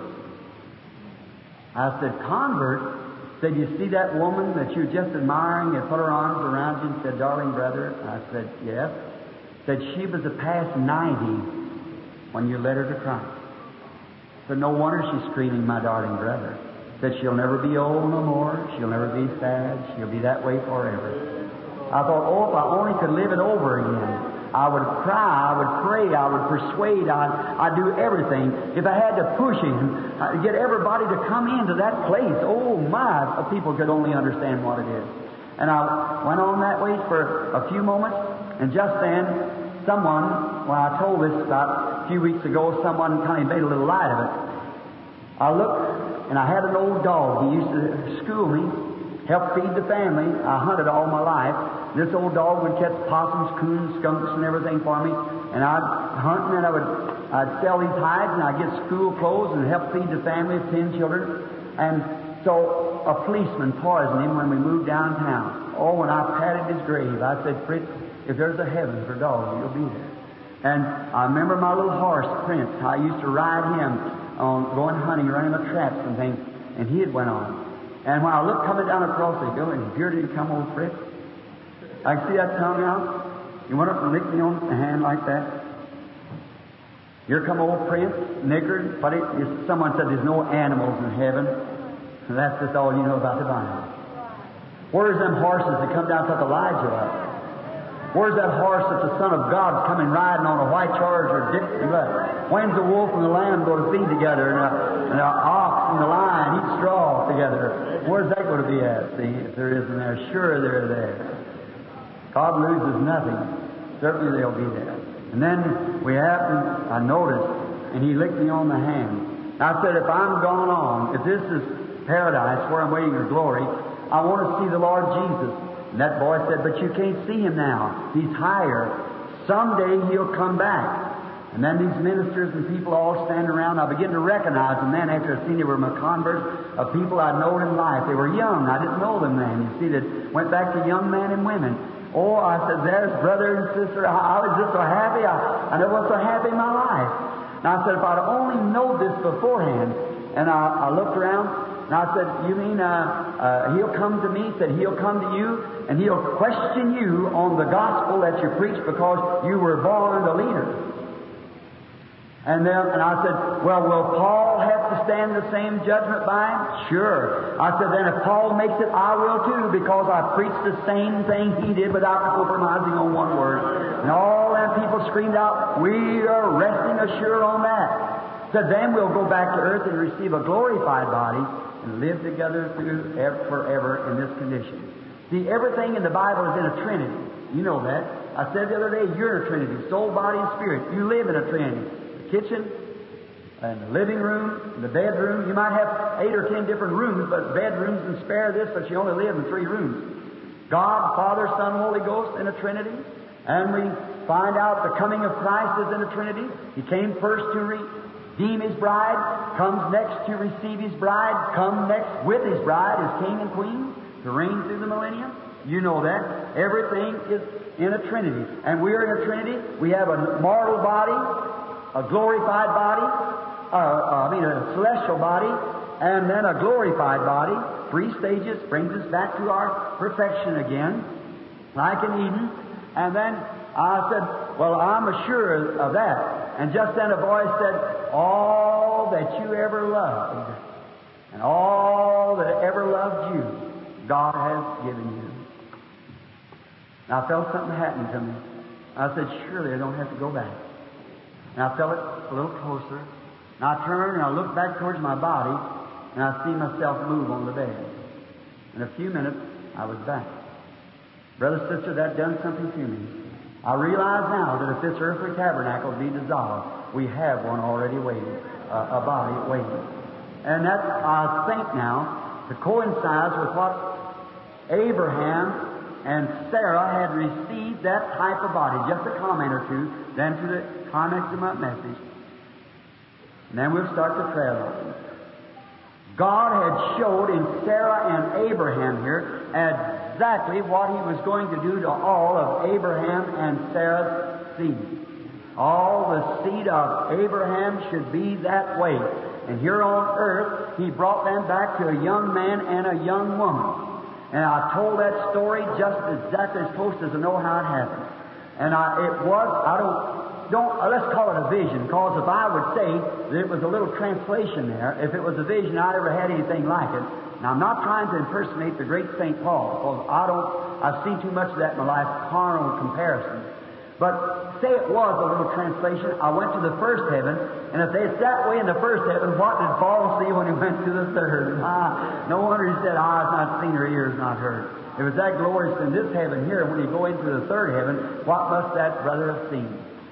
I said, "Converts?" He said, "You see that woman that you're just admiring and put her arms around you and said, 'Darling brother'?" I said, "Yes." He said, "She was past 90 when you led her to Christ." I said, "No wonder she's screaming, 'My darling brother.'" He said, "She'll never be old no more. She'll never be sad. She'll be that way forever." I thought, oh, if I only could live it over again. I would cry, I would pray, I would persuade, I'd do everything. If I had to push him, I'd get everybody to come into that place. Oh my, if people could only understand what it is. And I went on that way for a few moments, and just then, when I told this about a few weeks ago, someone kind of made a little light of it. I looked, and I had an old dog. He used to school me, help feed the family. I hunted all my life. This old dog would catch possums, coons, skunks, and everything for me. And I'd hunt, and then I'd sell these hides, and I'd get school clothes and help feed the family of 10 children. And so a policeman poisoned him when we moved downtown. Oh, when I patted his grave, I said, "Fritz, if there's a heaven for dogs, you'll be there." And I remember my little horse, Prince. I used to ride him on going hunting, running the traps and things, and he had went on. And when I looked coming down across the hill, and here did he come, old Fritz. I could see that tongue out. He went up and licked me on the hand like that. Here come old Prince, nickered. But someone said there's no animals in heaven. And that's just all you know about the Bible. Where's them horses that come down and took Elijah up? Where's that horse that the Son of God's coming riding on a white charger dipped in blood? When's the wolf and the lamb going to feed together, and the ox and the lion eat straw together? Where's that going to be at? See, if there isn't there, sure they're there. God loses nothing. Certainly they'll be there. And then I noticed, and he licked me on the hand. I said, if I'm gone on, if this is paradise where I'm waiting for glory, I want to see the Lord Jesus. And that boy said, but you can't see him now. He's higher. Someday he'll come back. And then these ministers and people all stand around. I begin to recognize them then after I seen they were my converts of people I'd known in life. They were young. I didn't know them then. You see, they went back to young men and women. Oh, I said, there's brother and sister. I was just so happy. I never was so happy in my life. And I said, if I'd only known this beforehand. And I looked around, and I said, you mean he'll come to me? He said, he'll come to you, and he'll question you on the gospel that you preach because you were born a leader. And I said, well, will Paul have to stand the same judgment by him? Sure. I said, then if Paul makes it, I will too, because I preached the same thing he did without compromising on one word. And all them people screamed out, we are resting assured on that. So then we'll go back to earth and receive a glorified body and live together forever in this condition. See, everything in the Bible is in a Trinity. You know that. I said the other day, you're in a Trinity, soul, body, and spirit. You live in a Trinity. Kitchen, and the living room, and the bedroom. You might have 8 or 10 different rooms, but bedrooms and spare this, but you only live in 3 rooms. God, Father, Son, Holy Ghost in a Trinity. And we find out the coming of Christ is in a Trinity. He came first to redeem His bride, comes next to receive His bride, comes next with His bride as King and Queen to reign through the millennium. You know that. Everything is in a Trinity. And we are in a Trinity. We have a mortal body, a glorified body, a celestial body, and then a glorified body. 3 stages brings us back to our perfection again, like in Eden. And then I said, well, I'm assured of that. And just then a voice said, all that you ever loved, and all that ever loved you, God has given you. And I felt something happening to me. I said, surely I don't have to go back. And I felt it a little closer. And I turned and I looked back towards my body, and I see myself move on the bed. In a few minutes, I was back. Brother, sister, that done something to me. I realize now that if this earthly tabernacle be dissolved, we have one already waiting, a body waiting. And that, I think now, to coincides with what Abraham and Sarah had received that type of body. Just a comment or two, then to the climax of my message. And then we'll start the prayer line. God had showed in Sarah and Abraham here exactly what He was going to do to all of Abraham and Sarah's seed. All the seed of Abraham should be that way. And here on earth, He brought them back to a young man and a young woman. And I told that story just exactly as close as I know how it happened. And let's call it a vision, because if I would say that it was a little translation there, if it was a vision, I never had anything like it. Now, I'm not trying to impersonate the great St. Paul, because I've seen too much of that in my life, carnal comparison. But say it was a little translation, I went to the first heaven, and if it's that way in the first heaven, what did Paul see when he went to the third? No wonder he said, eyes not seen or ears not heard. It was that glorious in this heaven here. When you go into the third heaven, what must that brother have seen?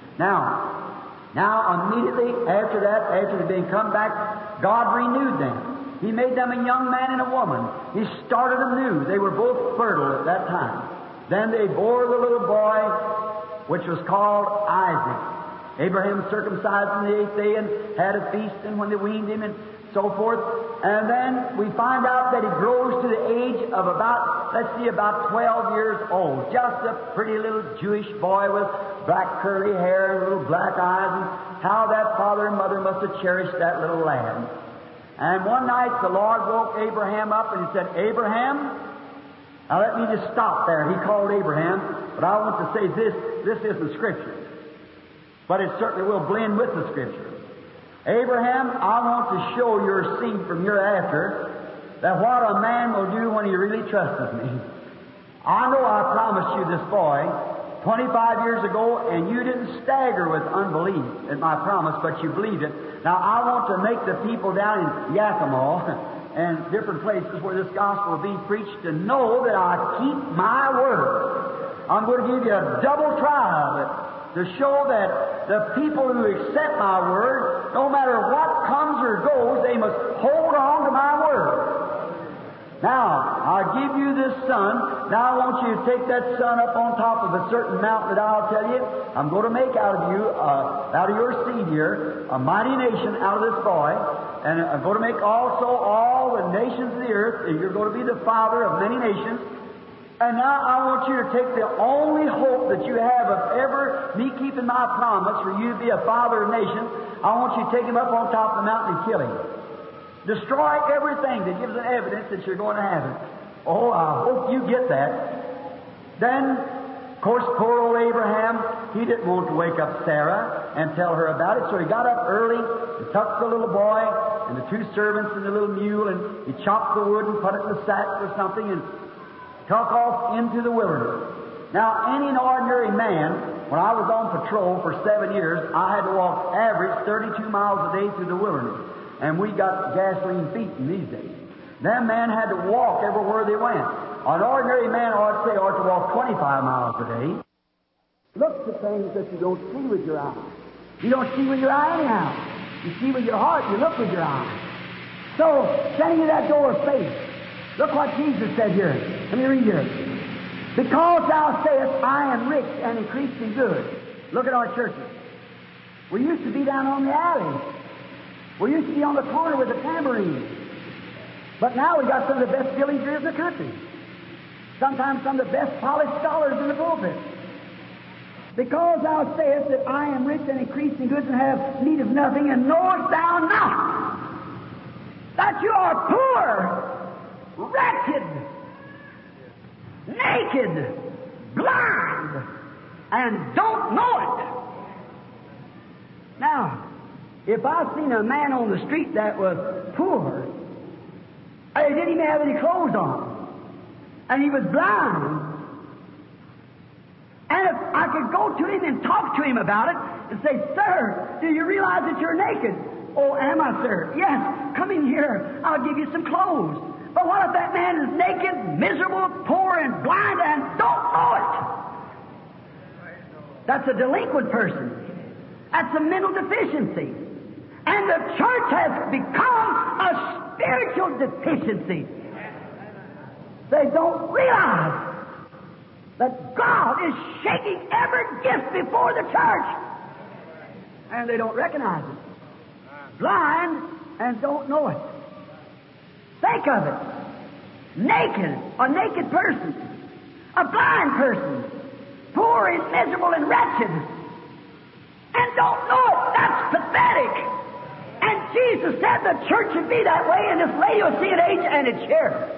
Now immediately after that, after they'd been come back, God renewed them. He made them a young man and a woman. He started them new. They were both fertile at that time. Then they bore the little boy, which was called Isaac. Abraham circumcised on the 8th day and had a feast, and when they weaned him and so forth. And then we find out that he grows to the age of about 12 years old. Just a pretty little Jewish boy with black curly hair and little black eyes, and how that father and mother must have cherished that little lad. And one night the Lord woke Abraham up and He said, Abraham, now let me just stop there. He called Abraham, but I want to say this isn't Scripture. But it certainly will blend with the Scripture. Abraham, I want to show your seed from hereafter that what a man will do when he really trusts me. I know I promised you this boy 25 years ago, and you didn't stagger with unbelief at my promise, but you believed it. Now I want to make the people down in Yakima and different places where this gospel will be preached to know that I keep my word. I'm going to give you a double trial to show that the people who accept my word, no matter what comes or goes, they must hold on to my word. Now, I give you this son. Now I want you to take that son up on top of a certain mountain that I'll tell you. I'm going to make out of you, out of your seed here, a mighty nation out of this boy. And I'm going to make also all the nations of the earth, and you're going to be the father of many nations. And now I want you to take the only hope that you have of ever me keeping my promise for you to be a father of nations. I want you to take him up on top of the mountain and kill him. Destroy everything that gives an evidence that you're going to have it. Oh, I hope you get that. Then, of course, poor old Abraham, he didn't want to wake up Sarah. and tell her about it. So he got up early and took the little boy and the 2 servants and the little mule, and he chopped the wood and put it in the sack or something and took off into the wilderness. Now, any ordinary man, when I was on patrol for 7 years, I had to walk average 32 miles a day through the wilderness. And we got gasoline feet in these days. Them men had to walk everywhere they went. An ordinary man ought to walk 25 miles a day. Look at things that you don't see with your eye. You don't see with your eye anyhow. You see with your heart, you look with your eye. So, standing at that door of faith, look what Jesus said here. Let me read here. Because thou sayest, I am rich and increased in good. Look at our churches. We used to be down on the alley. We used to be on the corner with a tambourine. But now we got some of the best buildings there in the country. Sometimes some of the best polished scholars in the pulpit. Because thou sayest that I am rich and increased in goods and have need of nothing, and knowest thou not that you are poor, wretched, naked, blind, and don't know it. Now, if I seen a man on the street that was poor, and he didn't even have any clothes on, and he was blind, and if I could go to him and talk to him about it and say, Sir, do you realize that you're naked? Oh, am I, sir? Yes, come in here, I'll give you some clothes. But what if that man is naked, miserable, poor, and blind, and don't know it? That's a delinquent person. That's a mental deficiency. And the church has become a spiritual deficiency. They don't realize that God is shaking every gift before the church. And they don't recognize it. Blind and don't know it. Think of it. Naked, a naked person, a blind person, poor and miserable and wretched, and don't know it. That's pathetic. And Jesus said the church should be that way in this Laodicean age, and it's here.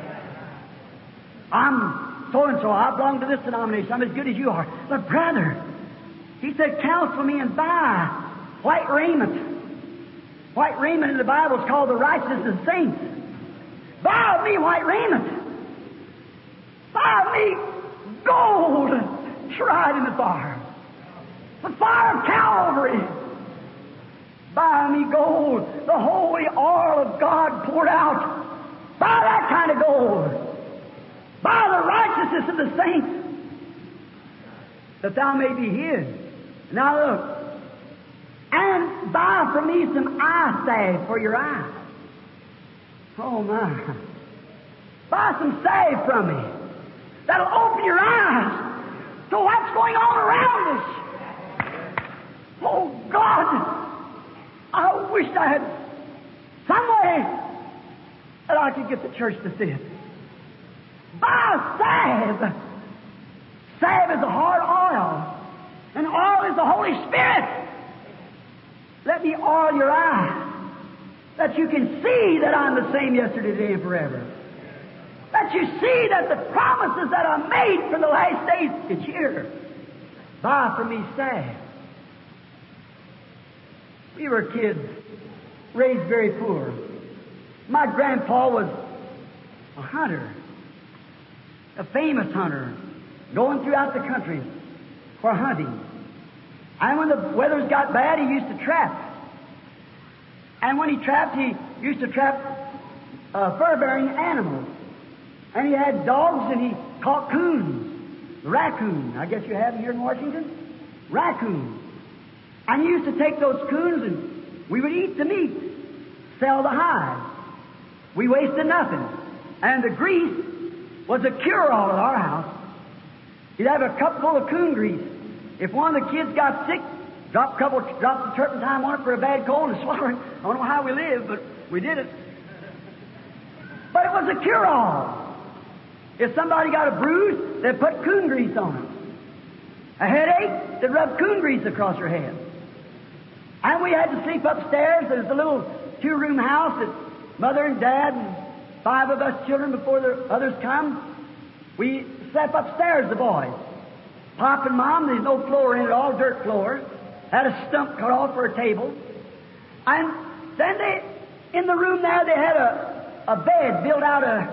I'm so-and-so, I belong to this denomination, I'm as good as you are. But brother, he said, counsel me and buy white raiment. White raiment in the Bible is called the righteousness of saints. Buy of me white raiment. Buy of me gold tried in the fire. The fire of Calvary. Buy of me gold, the holy oil of God poured out. Buy that kind of gold. Buy the righteousness of the saints, that thou may be his. Now look, and buy from me some eye salve for your eyes. Oh my. Buy some salve from me that'll open your eyes to what's going on around us. Oh God, I wish I had some way that I could get the church to see it. Buy salve. Salve is a hard oil, and oil is the Holy Spirit. Let me oil your eyes, that you can see that I'm the same yesterday, today, and forever. That you see that the promises that are made for the last days, it's here. Buy from me salve. We were kids, raised very poor. My grandpa was a hunter, a famous hunter, going throughout the country for hunting. And when the weathers got bad, he used to trap. And when he trapped, he used to trap fur-bearing animals. And he had dogs, and he caught coons, raccoon. I guess you have them here in Washington? Raccoon. And he used to take those coons, and we would eat the meat, sell the hide. We wasted nothing. And the grease was a cure-all at our house. He'd have a cup full of coon grease. If one of the kids got sick, drop the turpentine on it for a bad cold and swallow it. I don't know how we lived, but we did it. But it was a cure-all. If somebody got a bruise, they'd put coon grease on it. A headache, they'd rub coon grease across your head. And we had to sleep upstairs. There's a little 2-room house that Mother and Dad and 5 of us children before the others come. We slept upstairs, the boys. Pop and Mom, there's no floor in it, all dirt floor. had a stump cut off for a table. And then in the room there, they had a bed built out of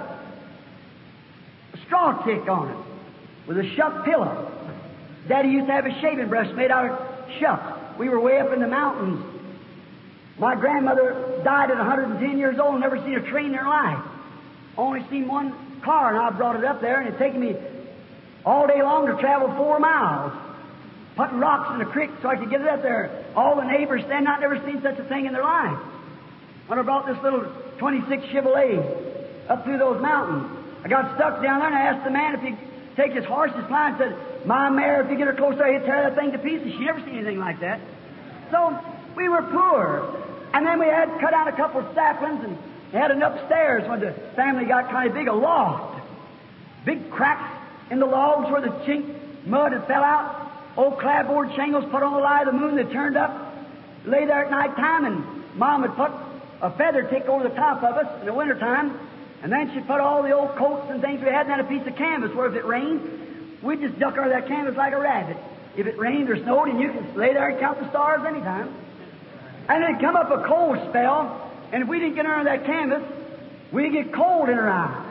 straw tick on it with a shuck pillow. Daddy used to have a shaving brush made out of shuck. We were way up in the mountains. My grandmother died at 110 years old and never seen a train in her life. Only seen one car, and I brought it up there, and it taken me all day long to travel 4 miles, putting rocks in the creek so I could get it up there. All the neighbors standing out, never seen such a thing in their life. When I brought this little 26 Chevrolet up through those mountains, I got stuck down there, and I asked the man if he'd take his horse's line, and said, "My mare, if you get her closer, he'd tear that thing to pieces." She never seen anything like that. So we were poor. And then we had cut out a couple of saplings and had an upstairs when the family got kind of big, a loft. Big cracks in the logs where the chink mud had fell out. Old clapboard shingles put on the light of the moon that turned up. Lay there at night time, and Mom would put a feather tick over the top of us in the wintertime. And then she'd put all the old coats and things we had, and then a piece of canvas where if it rained, we'd just duck under that canvas like a rabbit. If it rained or snowed, and you could lay there and count the stars anytime. And it'd come up a cold spell, and if we didn't get under that canvas, we'd get cold in our eyes.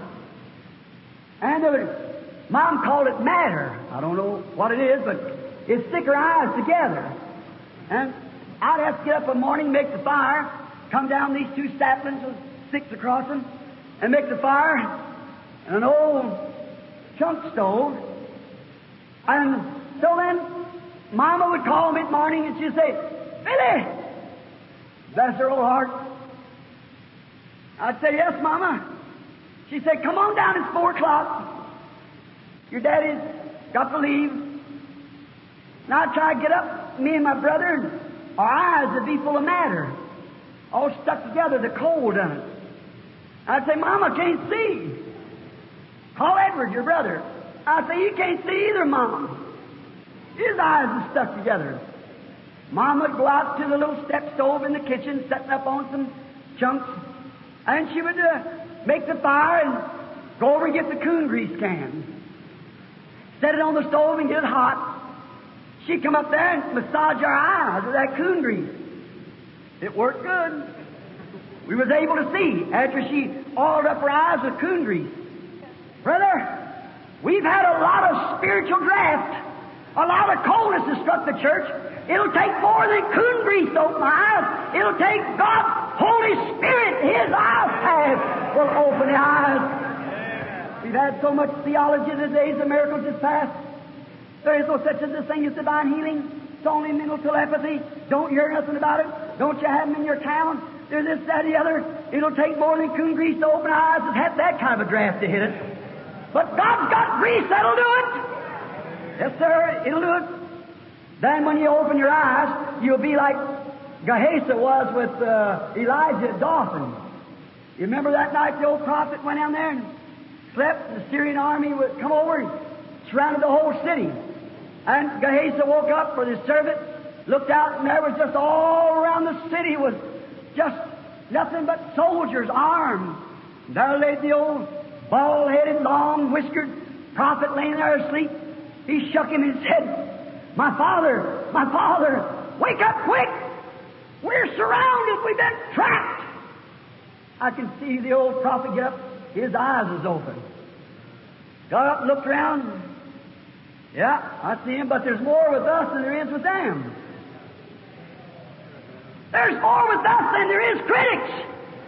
And Mom called it matter. I don't know what it is, but it'd stick our eyes together. And I'd have to get up in the morning, make the fire, come down these 2 saplings with sticks across them, and make the fire, and an old chunk stove. And so then, Mama would call me in the morning, and she'd say, "Billy!" Bless her old heart. I'd say, "Yes, Mama." She'd say, "Come on down, it's 4 o'clock. Your daddy's got to leave." And I'd try to get up, me and my brother, and our eyes would be full of matter, all stuck together, the cold on it. I'd say, "Mama, can't see." "Call Edward, your brother." I'd say, "You can't see either, Mom." His eyes are stuck together. Mom would go out to the little step stove in the kitchen, setting up on some chunks, and she would make the fire and go over and get the coon grease can. Set it on the stove and get it hot. She'd come up there and massage our eyes with that coon grease. It worked good. We was able to see after she oiled up her eyes with coon grease. Brother, we've had a lot of spiritual draft. A lot of coldness has struck the church. It'll take more than coon grease to open my eyes. It'll take God's Holy Spirit. His eyes will open the eyes. We've had so much theology in the days of miracles is past. There is no such a thing as divine healing. It's only mental telepathy. Don't hear nothing about it. Don't you have them in your town? There's this, that, the other. It'll take more than coon grease to open eyes and have that kind of a draft to hit it. But God's got grease that'll do it. Yes, sir, it'll do it. Then when you open your eyes, you'll be like Gehazi was with Elijah at Dothan. You remember that night the old prophet went down there and slept, and the Syrian army would come over and surrounded the whole city. And Gehazi woke up with his servant, looked out, and there was just all around the city was just nothing but soldiers armed. There lay the old bald-headed, long-whiskered prophet laying there asleep. He shook him and said, my father, wake up quick! We're surrounded, we've been trapped!" I can see the old prophet get up, his eyes was open. Got up and looked around. Yeah, I see him, but there's more with us than there is with them. There's more with us than there is critics.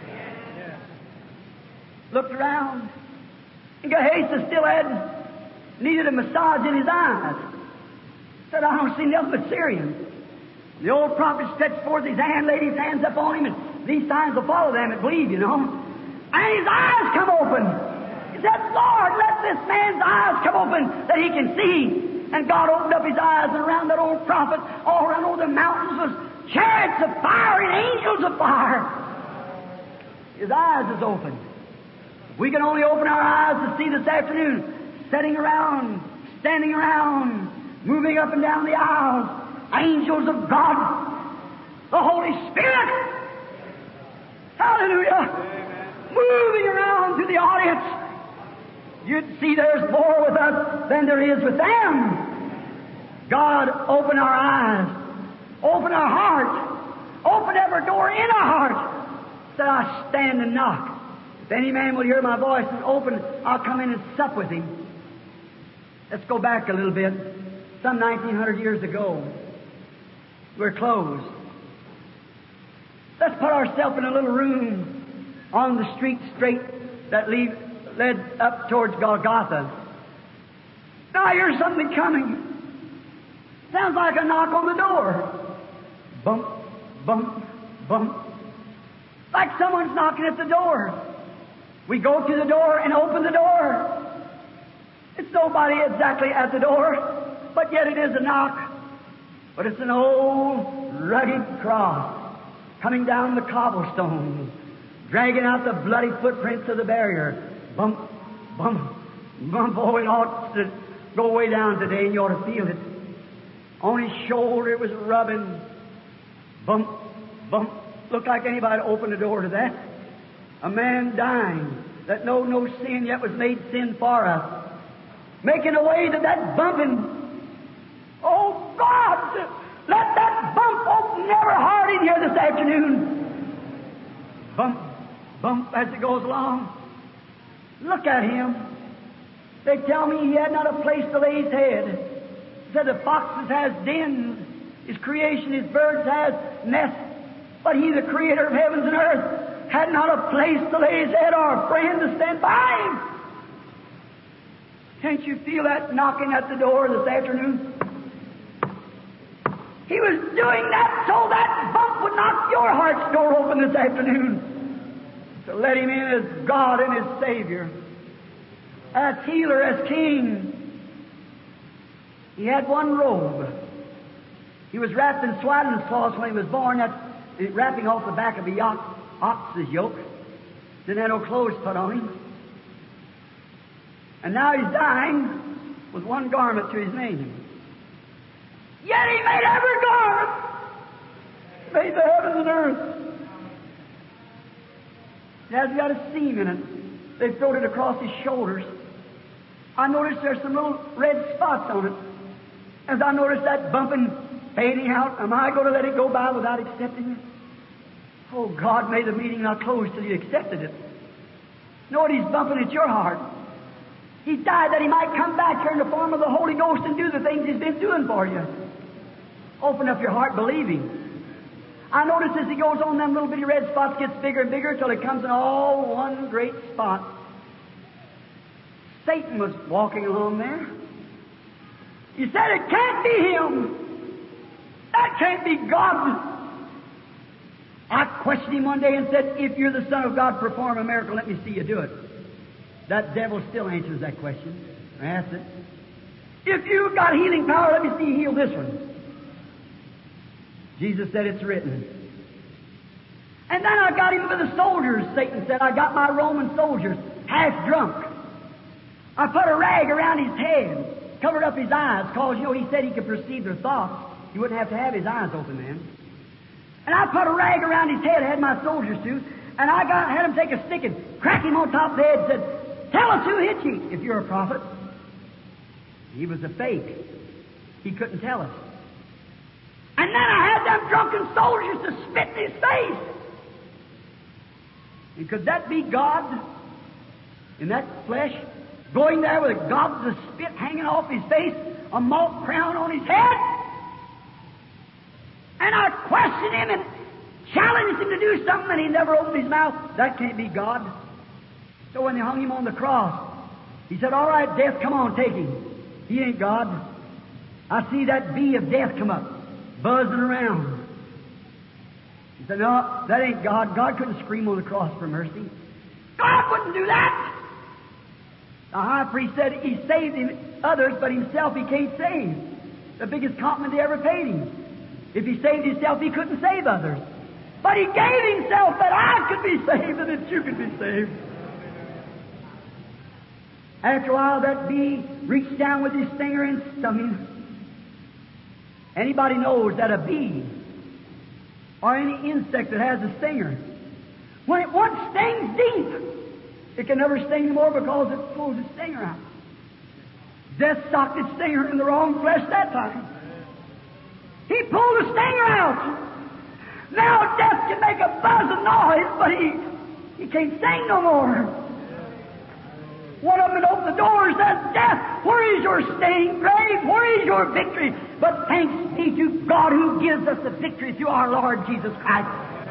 Looked around, and Gehazi still needed a massage in his eyes. Said, "I don't see nothing but Syrians." The old prophet stretched forth his hand, laid his hands up on him, and these signs will follow them that believe, you know. And his eyes come open. He said, "Lord, let this man's eyes come open that he can see." And God opened up his eyes, and around that old prophet, all around over the mountains, was chariots of fire and angels of fire. His eyes is open. We can only open our eyes to see this afternoon, sitting around, standing around, moving up and down the aisles, angels of God, the Holy Spirit, hallelujah, moving around to the audience. You'd see there's more with us than there is with them. God, open our eyes. Open our heart. Open every door in our heart. Said, I stand and knock. If any man will hear my voice and open, I'll come in and sup with him. Let's go back a little bit. Some 1900 years ago, we're closed. Let's put ourselves in a little room on the street straight that led up towards Golgotha. Now I hear something coming. Sounds like a knock on the door. Bump, bump, bump. Like someone's knocking at the door. We go to the door and open the door. It's nobody exactly at the door, but yet it is a knock. But it's an old, rugged cross coming down the cobblestones, dragging out the bloody footprints of the barrier. Bump, bump, bump. Oh, it ought to go way down today, and you ought to feel it. On his shoulder it was rubbing. Bump, bump. Looked like anybody opened the door to that. A man dying that know no sin, yet was made sin for us. Making a way to that bumping. Oh, God! Let that bump open every heart in here this afternoon. Bump, bump as it goes along. Look at him. They tell me he had not a place to lay his head. Said the foxes has dens, his creation, his birds has nests, but he, the creator of heavens and earth, had not a place to lay his head or a friend to stand by him. Can't you feel that knocking at the door this afternoon? He was doing that so that bump would knock your heart's door open this afternoon. To let him in as God and as Savior, as healer, as King. He had one robe. He was wrapped in swaddling cloths when he was born. That's wrapping off the back of the ox's yoke. Didn't have no clothes put on him. And now he's dying with one garment to his name. Yet he made every garment. Made the heavens and earth. It hasn't got a seam in it. They filled it across his shoulders. I noticed there's some little red spots on it. As I noticed that bumping, fading out, am I going to let it go by without accepting it? Oh, God, may the meeting not close till you accepted it. Know what he's bumping at your heart. He died that he might come back here in the form of the Holy Ghost and do the things he's been doing for you. Open up your heart, believe him. I notice as he goes on, them little bitty red spots gets bigger and bigger till it comes in all one great spot. Satan was walking along there. He said, it can't be him. That can't be God. I questioned him one day and said, if you're the Son of God, perform a miracle, let me see you do it. That devil still answers that question. I asked it. If you've got healing power, let me see you heal this one. Jesus said, it's written. And then I got him with the soldiers, Satan said. I got my Roman soldiers half drunk. I put a rag around his head, covered up his eyes, because, he said he could perceive their thoughts. He wouldn't have to have his eyes open then. And I put a rag around his head, had my soldiers to, and I had him take a stick and crack him on top of the head and said, tell us who hit you, if you're a prophet. He was a fake. He couldn't tell us. And then I had them drunken soldiers to spit in his face. And could that be God in that flesh? Going there with a gobs of spit hanging off his face, a malt crown on his head? And I questioned him and challenged him to do something, and he never opened his mouth. That can't be God. So when they hung him on the cross, he said, all right, death, come on, take him. He ain't God. I see that bee of death come up, buzzing around. He said, no, that ain't God. God couldn't scream on the cross for mercy. God wouldn't do that. The high priest said he saved him, others, but himself he can't save. The biggest compliment he ever paid him. If he saved himself, he couldn't save others. But he gave himself that I could be saved and that you could be saved. After a while, that bee reached down with his stinger and stung him. Anybody knows that a bee or any insect that has a stinger, when it once stings deep, it can never sting anymore because it pulls its stinger out. Death socked its stinger in the wrong flesh that time. He pulled the stinger out. Now death can make a buzz of noise, but he can't sing no more. One of them opened the door and said, Death, where is your sting? Grave, where is your victory? But thanks be to God who gives us the victory through our Lord Jesus Christ.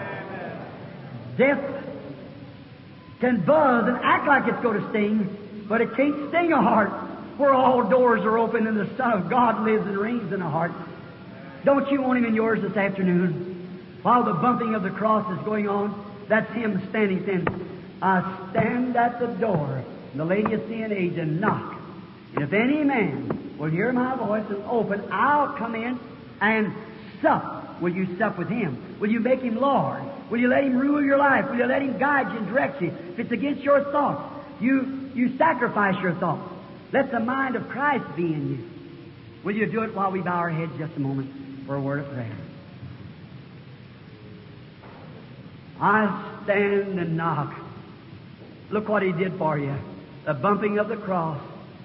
Death can buzz and act like it's going to sting, but it can't sting a heart where all doors are open and the Son of God lives and reigns in a heart. Don't you want Him in yours this afternoon? While the bumping of the cross is going on, that's Him standing saying, I stand at the door, the lady of sin age, and knock. And if any man will hear my voice and open, I'll come in and sup. Will you sup with Him? Will you make Him Lord? Will you let Him rule your life? Will you let Him guide you and direct you? If it's against your thoughts, you sacrifice your thoughts. Let the mind of Christ be in you. Will you do it while we bow our heads just a moment for a word of prayer? I stand and knock. Look what He did for you. The bumping of the cross.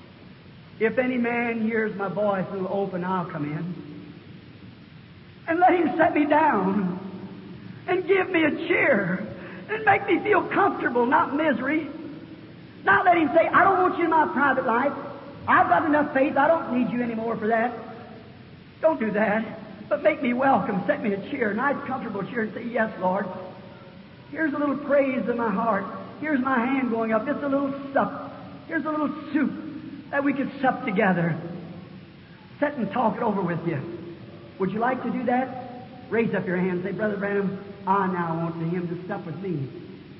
If any man hears my voice and will open, I'll come in. And let Him set me down and give me a cheer and make me feel comfortable, not misery. Not let Him say, I don't want you in my private life. I've got enough faith. I don't need you anymore for that. Don't do that. But make me welcome. Set me a cheer, a nice, comfortable cheer, and say, Yes, Lord. Here's a little praise in my heart. Here's my hand going up. It's a little sup. Here's a little soup that we could sup together. Sit and talk it over with you. Would you like to do that? Raise up your hand and say, Brother Branham, I now want Him to sup with me.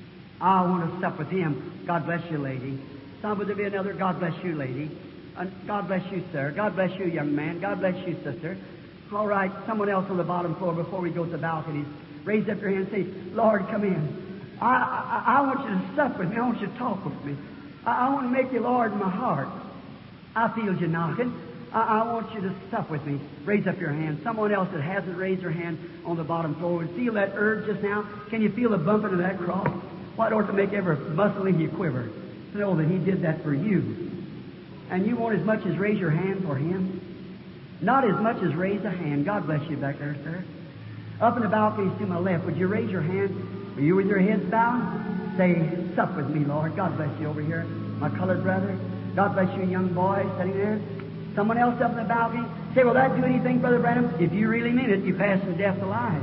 I want to sup with Him. God bless you, lady. Some would there be another? God bless you, lady. God bless you, sir. God bless you, young man. God bless you, sister. All right, someone else on the bottom floor before we go to the balconies. Raise up your hand and say, Lord, come in. I want you to sup with me. I want you to talk with me. I want to make you Lord in my heart. I feel you knocking. I want you to sup with me. Raise up your hand. Someone else that hasn't raised their hand on the bottom floor would feel that urge just now. Can you feel the bumping of that cross? Why don't it make every muscle in you quiver to know that He did that for you? And you won't as much as raise your hand for Him? Not as much as raise a hand. God bless you back there, sir. Up in the balconies to my left, would you raise your hand? Are you with your heads bowed? Say, sup with me, Lord. God bless you over here, my colored brother. God bless you, young boy sitting there. Someone else up in the balcony. Say, will that do anything, Brother Branham? If you really mean it, you pass from death to life.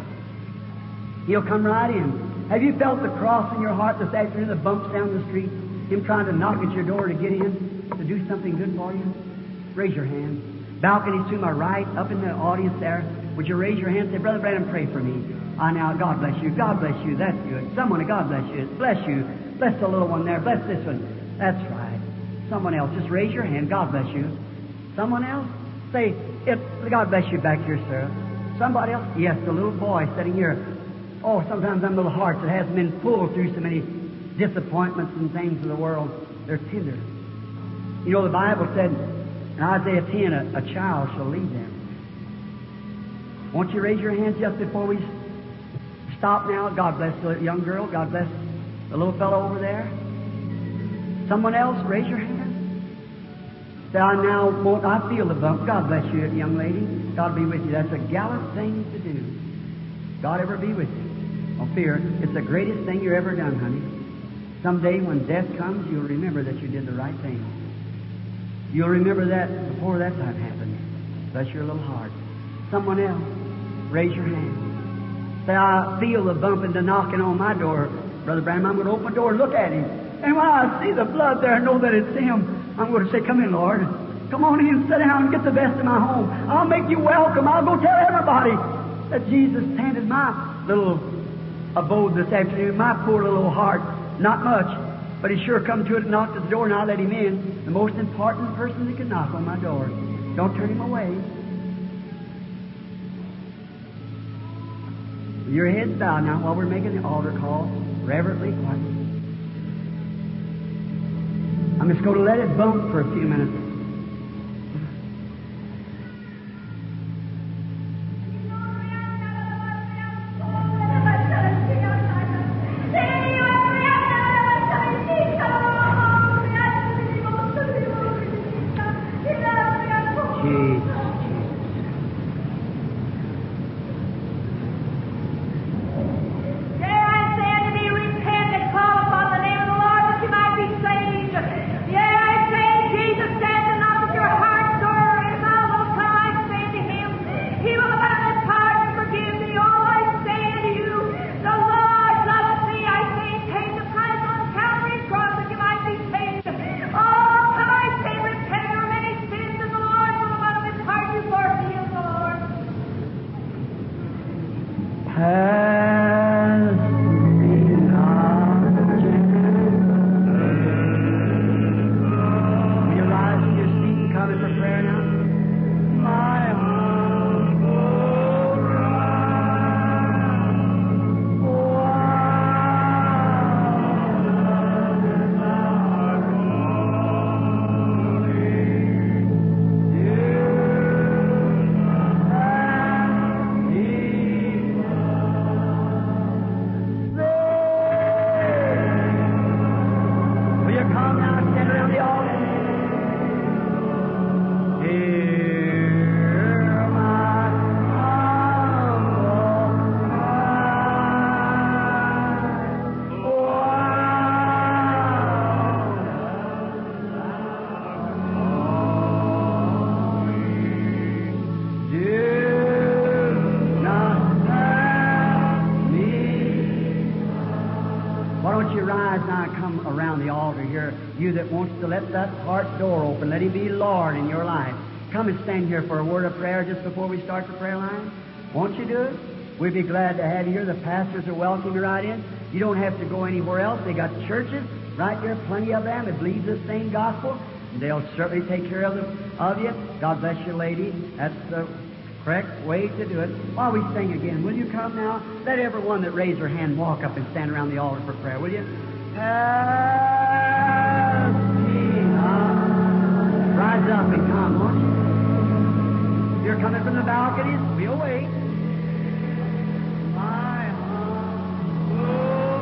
He'll come right in. Have you felt the cross in your heart this afternoon, the bumps down the street? Him trying to knock at your door to get in, to do something good for you? Raise your hand. Balconies to my right, up in the audience there. Would you raise your hand and say, Brother Branham, pray for me. Now, God bless you. God bless you. That's good. Someone, God bless you. Bless you. Bless the little one there. Bless this one. That's right. Someone else, just raise your hand. God bless you. Someone else? Say, God bless you back here, sir. Somebody else? Yes, the little boy sitting here. Oh, sometimes them little hearts that hasn't been pulled through so many disappointments and things of the world, they're tender. You know, the Bible said in Isaiah 10, a child shall lead them. Won't you raise your hands just before we stop now? God bless the young girl. God bless the little fellow over there. Someone else, raise your hand. Say, I feel the bump. God bless you, young lady. God be with you. That's a gallant thing to do. God ever be with you. Don't fear. It's the greatest thing you ever done, honey. Someday when death comes, you'll remember that you did the right thing. You'll remember that before that time happened. Bless your little heart. Someone else, raise your hand. Say, I feel the bumping, the knocking on my door. Brother Branham, I'm going to open the door and look at him. And when I see the blood there, I know that it's him. I'm going to say, come in, Lord. Come on in, sit down and get the best of my home. I'll make you welcome. I'll go tell everybody that Jesus tended my little abode this afternoon, my poor little heart. Not much, but he sure come to it and knocked at the door, and I let him in. The most important person that can knock on my door. Don't turn him away. Your head's bowed now while we're making the altar call. Reverently quiet. I'm just going to let it bump for a few minutes. Why don't you rise now and come around the altar here? You that wants to let that heart door open, let Him be Lord in your life. Come and stand here for a word of prayer just before we start the prayer line. Won't you do it? We'd be glad to have you here. The pastors are welcome you right in. You don't have to go anywhere else. They got churches right there, plenty of them. It believes the same gospel. They'll certainly take care of you. God bless you, lady. That's the correct way to do it. While we sing again, will you come now? Let everyone that raised their hand walk up and stand around the altar for prayer, will you? Help me now. Rise up and come, won't you? If you're coming from the balconies, we'll wait. My humble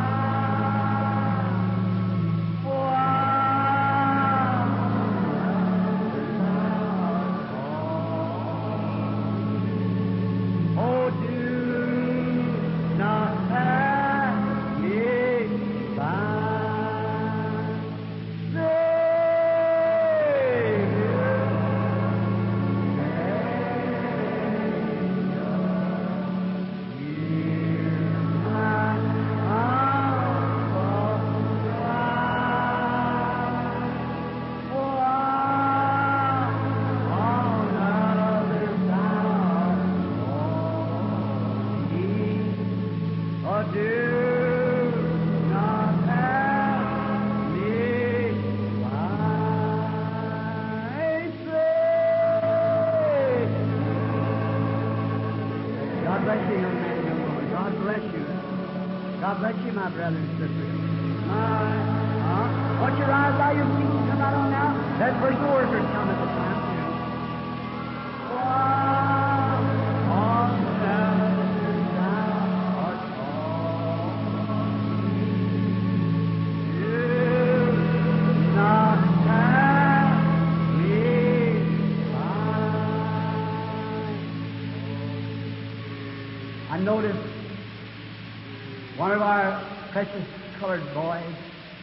precious colored boys,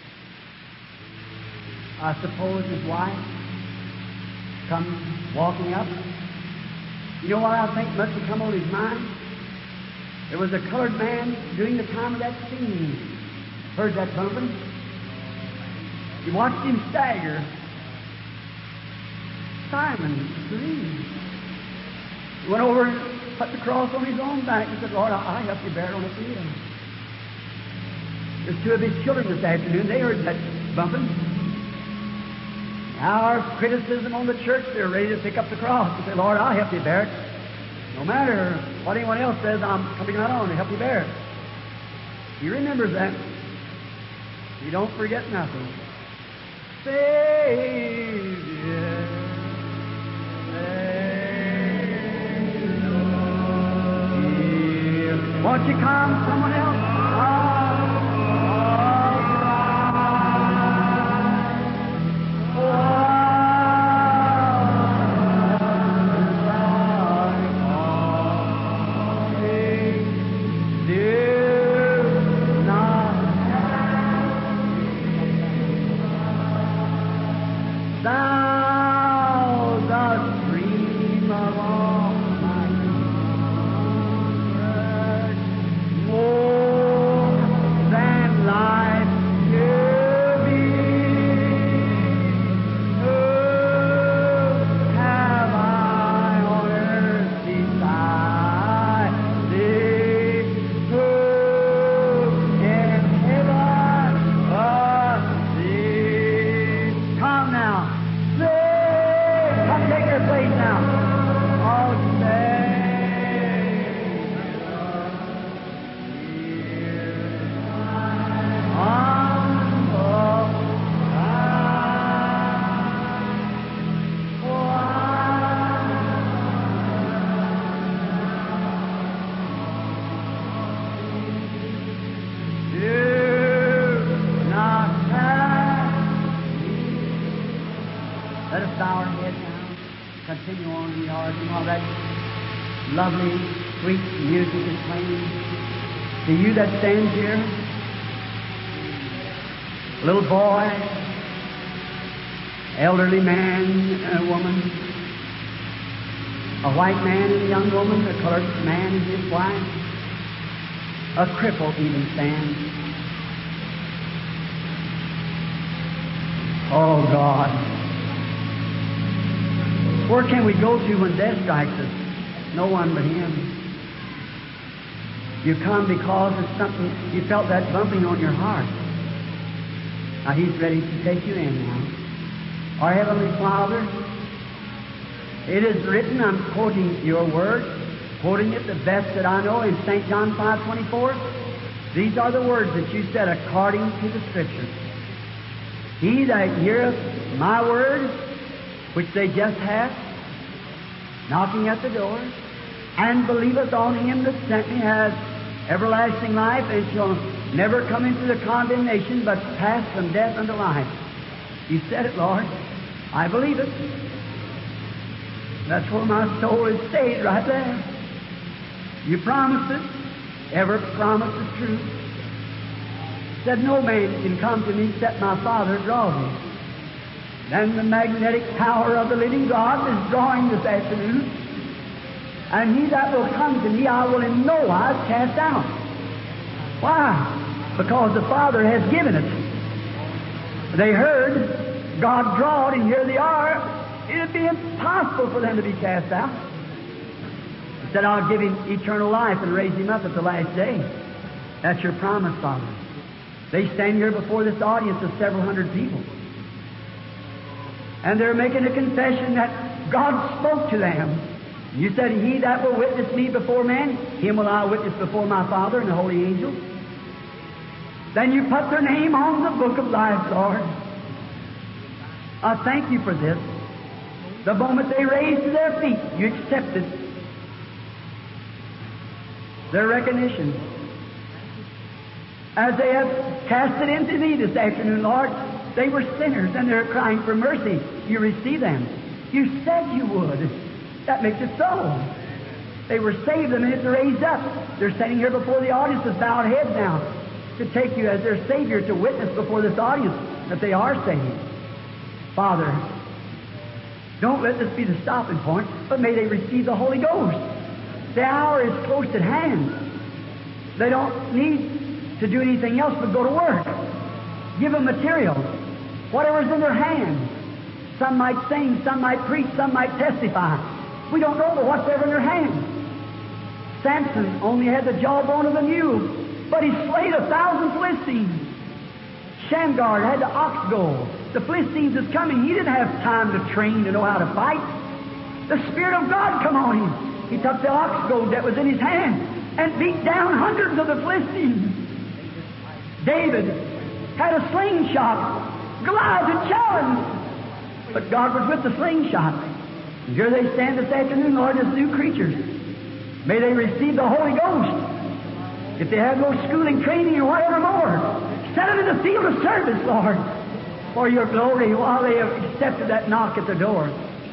I suppose his wife, comes walking up. You know what I think must have come on his mind? There was a colored man during the time of that scene. Heard that bumping? He watched him stagger. Simon believed. He went over and put the cross on his own back and said, Lord, I'll help you bear it on the field. There's two of his children this afternoon. They heard that bumping. Our criticism on the church, they're ready to pick up the cross and say, Lord, I'll help you bear it. No matter what anyone else says, I'm coming right on to help you bear it. He remembers that. He don't forget nothing. Savior, Savior. Won't you come, someone else? Lovely, sweet music is playing. To you that stands here, a little boy, elderly man and a woman, a white man and a young woman, a colored man and his wife, a cripple even stands. Oh, God. Where can we go to when death strikes us? No one but Him. You come because it's something, you felt that bumping on your heart. Now He's ready to take you in now. Our Heavenly Father, it is written, I'm quoting your word, quoting it the best that I know in St. John 5:24. These are the words that you said according to the Scriptures. He that heareth my word, which they just have, knocking at the door, and believeth on Him that sent me, has everlasting life, and shall never come into the condemnation, but pass from death unto life. You said it, Lord. I believe it. That's where my soul is stayed, right there. You promised it. Every promise is true. Said no man can come to me except my Father draws me. Then the magnetic power of the living God is drawing this afternoon. And he that will come to me, I will in no wise cast out. Why? Because the Father has given it. They heard God drawed, and here they are. It would be impossible for them to be cast out. He said, I'll give him eternal life and raise him up at the last day. That's your promise, Father. They stand here before this audience of several hundred people. And they're making a confession that God spoke to them. You said, He that will witness me before men, him will I witness before my Father and the holy angels. Then you put their name on the book of life, Lord. I thank you for this. The moment they raised to their feet, you accepted their recognition. As they have cast it into Thee this afternoon, Lord, they were sinners and they're crying for mercy. You receive them. You said you would. That makes it so. They were saved the minute they're raised up. They're standing here before the audience with bowed heads now to take you as their Savior to witness before this audience that they are saved. Father, don't let this be the stopping point, but may they receive the Holy Ghost. The hour is close at hand. They don't need to do anything else but go to work. Give them material. Whatever's in their hands. Some might sing, some might preach, some might testify. We don't know, but whatever in their hands. Samson only had the jawbone of a mule, but he slayed 1,000 Philistines. Shamgar had the ox goad. The Philistines is coming. He didn't have time to train to know how to fight. The Spirit of God come on him. He took the ox goad that was in his hand and beat down hundreds of the Philistines. David had a slingshot. Goliath had challenged, but God was with the slingshot. And here they stand this afternoon, Lord, as new creatures. May they receive the Holy Ghost. If they have no schooling, training, or whatever more, set them in the field of service, Lord, for your glory while they have accepted that knock at the door.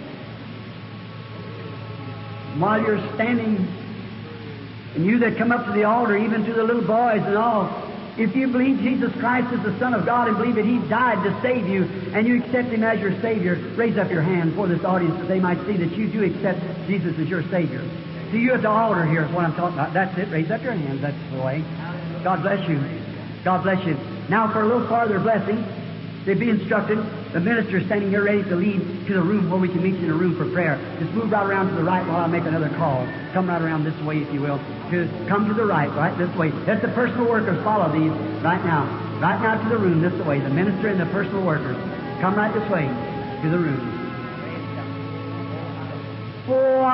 While you're standing, and you that come up to the altar, even to the little boys and all, if you believe Jesus Christ is the Son of God and believe that He died to save you, and you accept Him as your Savior, raise up your hand for this audience that they might see that you do accept Jesus as your Savior. See, you at the altar here is what I'm talking about. That's it. Raise up your hands. That's the way. God bless you. God bless you. Now for a little farther blessing, they'd be instructed. The minister is standing here ready to lead to the room where we can meet you in a room for prayer. Just move right around to the right while I make another call. Come right around this way, if you will. Come to the right this way. Let the personal workers follow these right now. Right now to the room this way. The minister and the personal workers. Come right this way to the room. While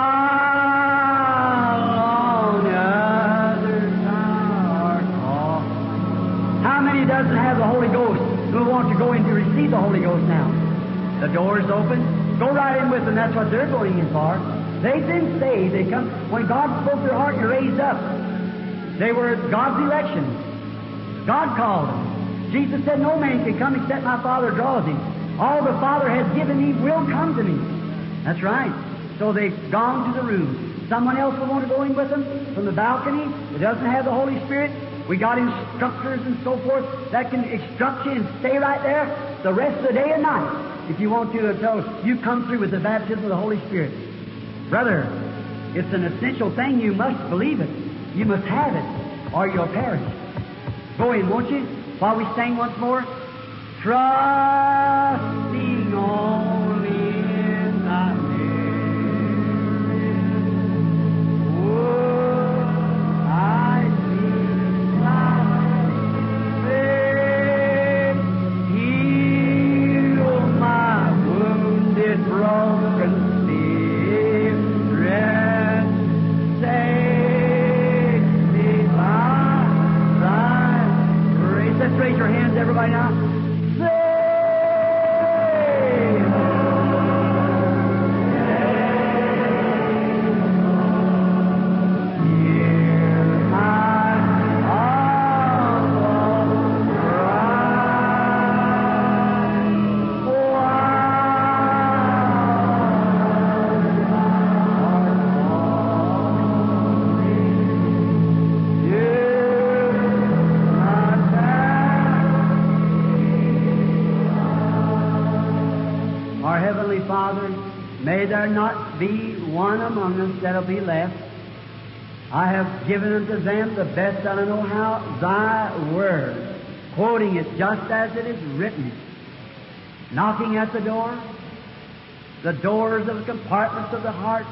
on the other side are how many doesn't have the Holy Ghost who want to go in to receive the Holy Ghost now? The door is open. Go right in with them. That's what they're going in for. They've been saved. They come when God spoke their heart. You raised up. They were God's election. God called them. Jesus said, "No man can come except my Father draws him. All the Father has given me will come to me." That's right. So they've gone to the room. Someone else will want to go in with them from the balcony that doesn't have the Holy Spirit. We got instructors and so forth that can instruct you and stay right there the rest of the day and night if you want to until you come through with the baptism of the Holy Spirit. Brother, it's an essential thing. You must believe it. You must have it or you'll perish. Go in, won't you? While we sing once more. Trust me. only in thy name. Oh, I see thy face. Heal my wounded, broken spirit. Save me by thy grace. Let's raise your hands, everybody, now. Father, may there not be one among us that'll be left. I have given unto them the best that I know how, thy word, quoting it just as it is written, knocking at the door, the doors of the compartments of the heart,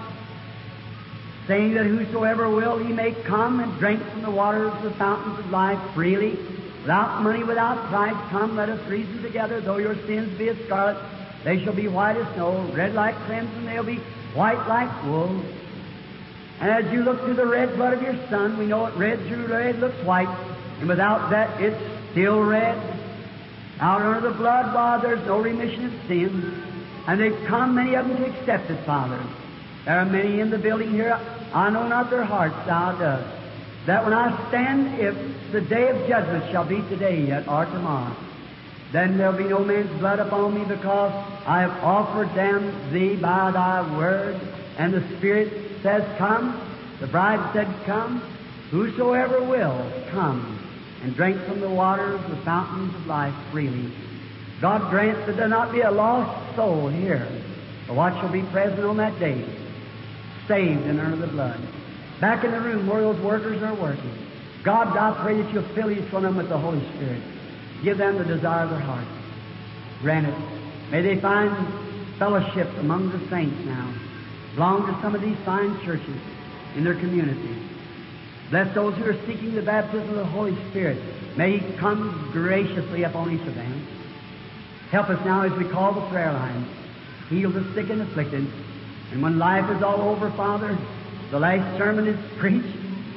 saying that whosoever will, he may come and drink from the waters of the fountains of life freely, without money, without price. Come, let us reason together, though your sins be as scarlet, they shall be white as snow, red like crimson, they'll be white like wool. And as you look through the red blood of your Son, we know it red through red looks white, and without that it's still red. Out under the blood, Father, there's no remission of sin. And they've come, many of them, to accept it, Father. There are many in the building here, I know not their hearts, Thou dost. That when I stand, if the day of judgment shall be today yet or tomorrow, then there'll be no man's blood upon me, because I have offered them thee by thy word. And the Spirit says, come. The bride said, come. Whosoever will, come and drink from the waters, the fountains of life freely. God grant that there not be a lost soul here, but what shall be present on that day, saved and under the blood. Back in the room where those workers are working, God, I pray that you'll fill each one of them with the Holy Spirit. Give them the desire of their heart. Grant it. May they find fellowship among the saints now. Belong to some of these fine churches in their community. Bless those who are seeking the baptism of the Holy Spirit. May He come graciously upon each of them. Help us now as we call the prayer line. Heal the sick and afflicted. And when life is all over, Father, the last sermon is preached.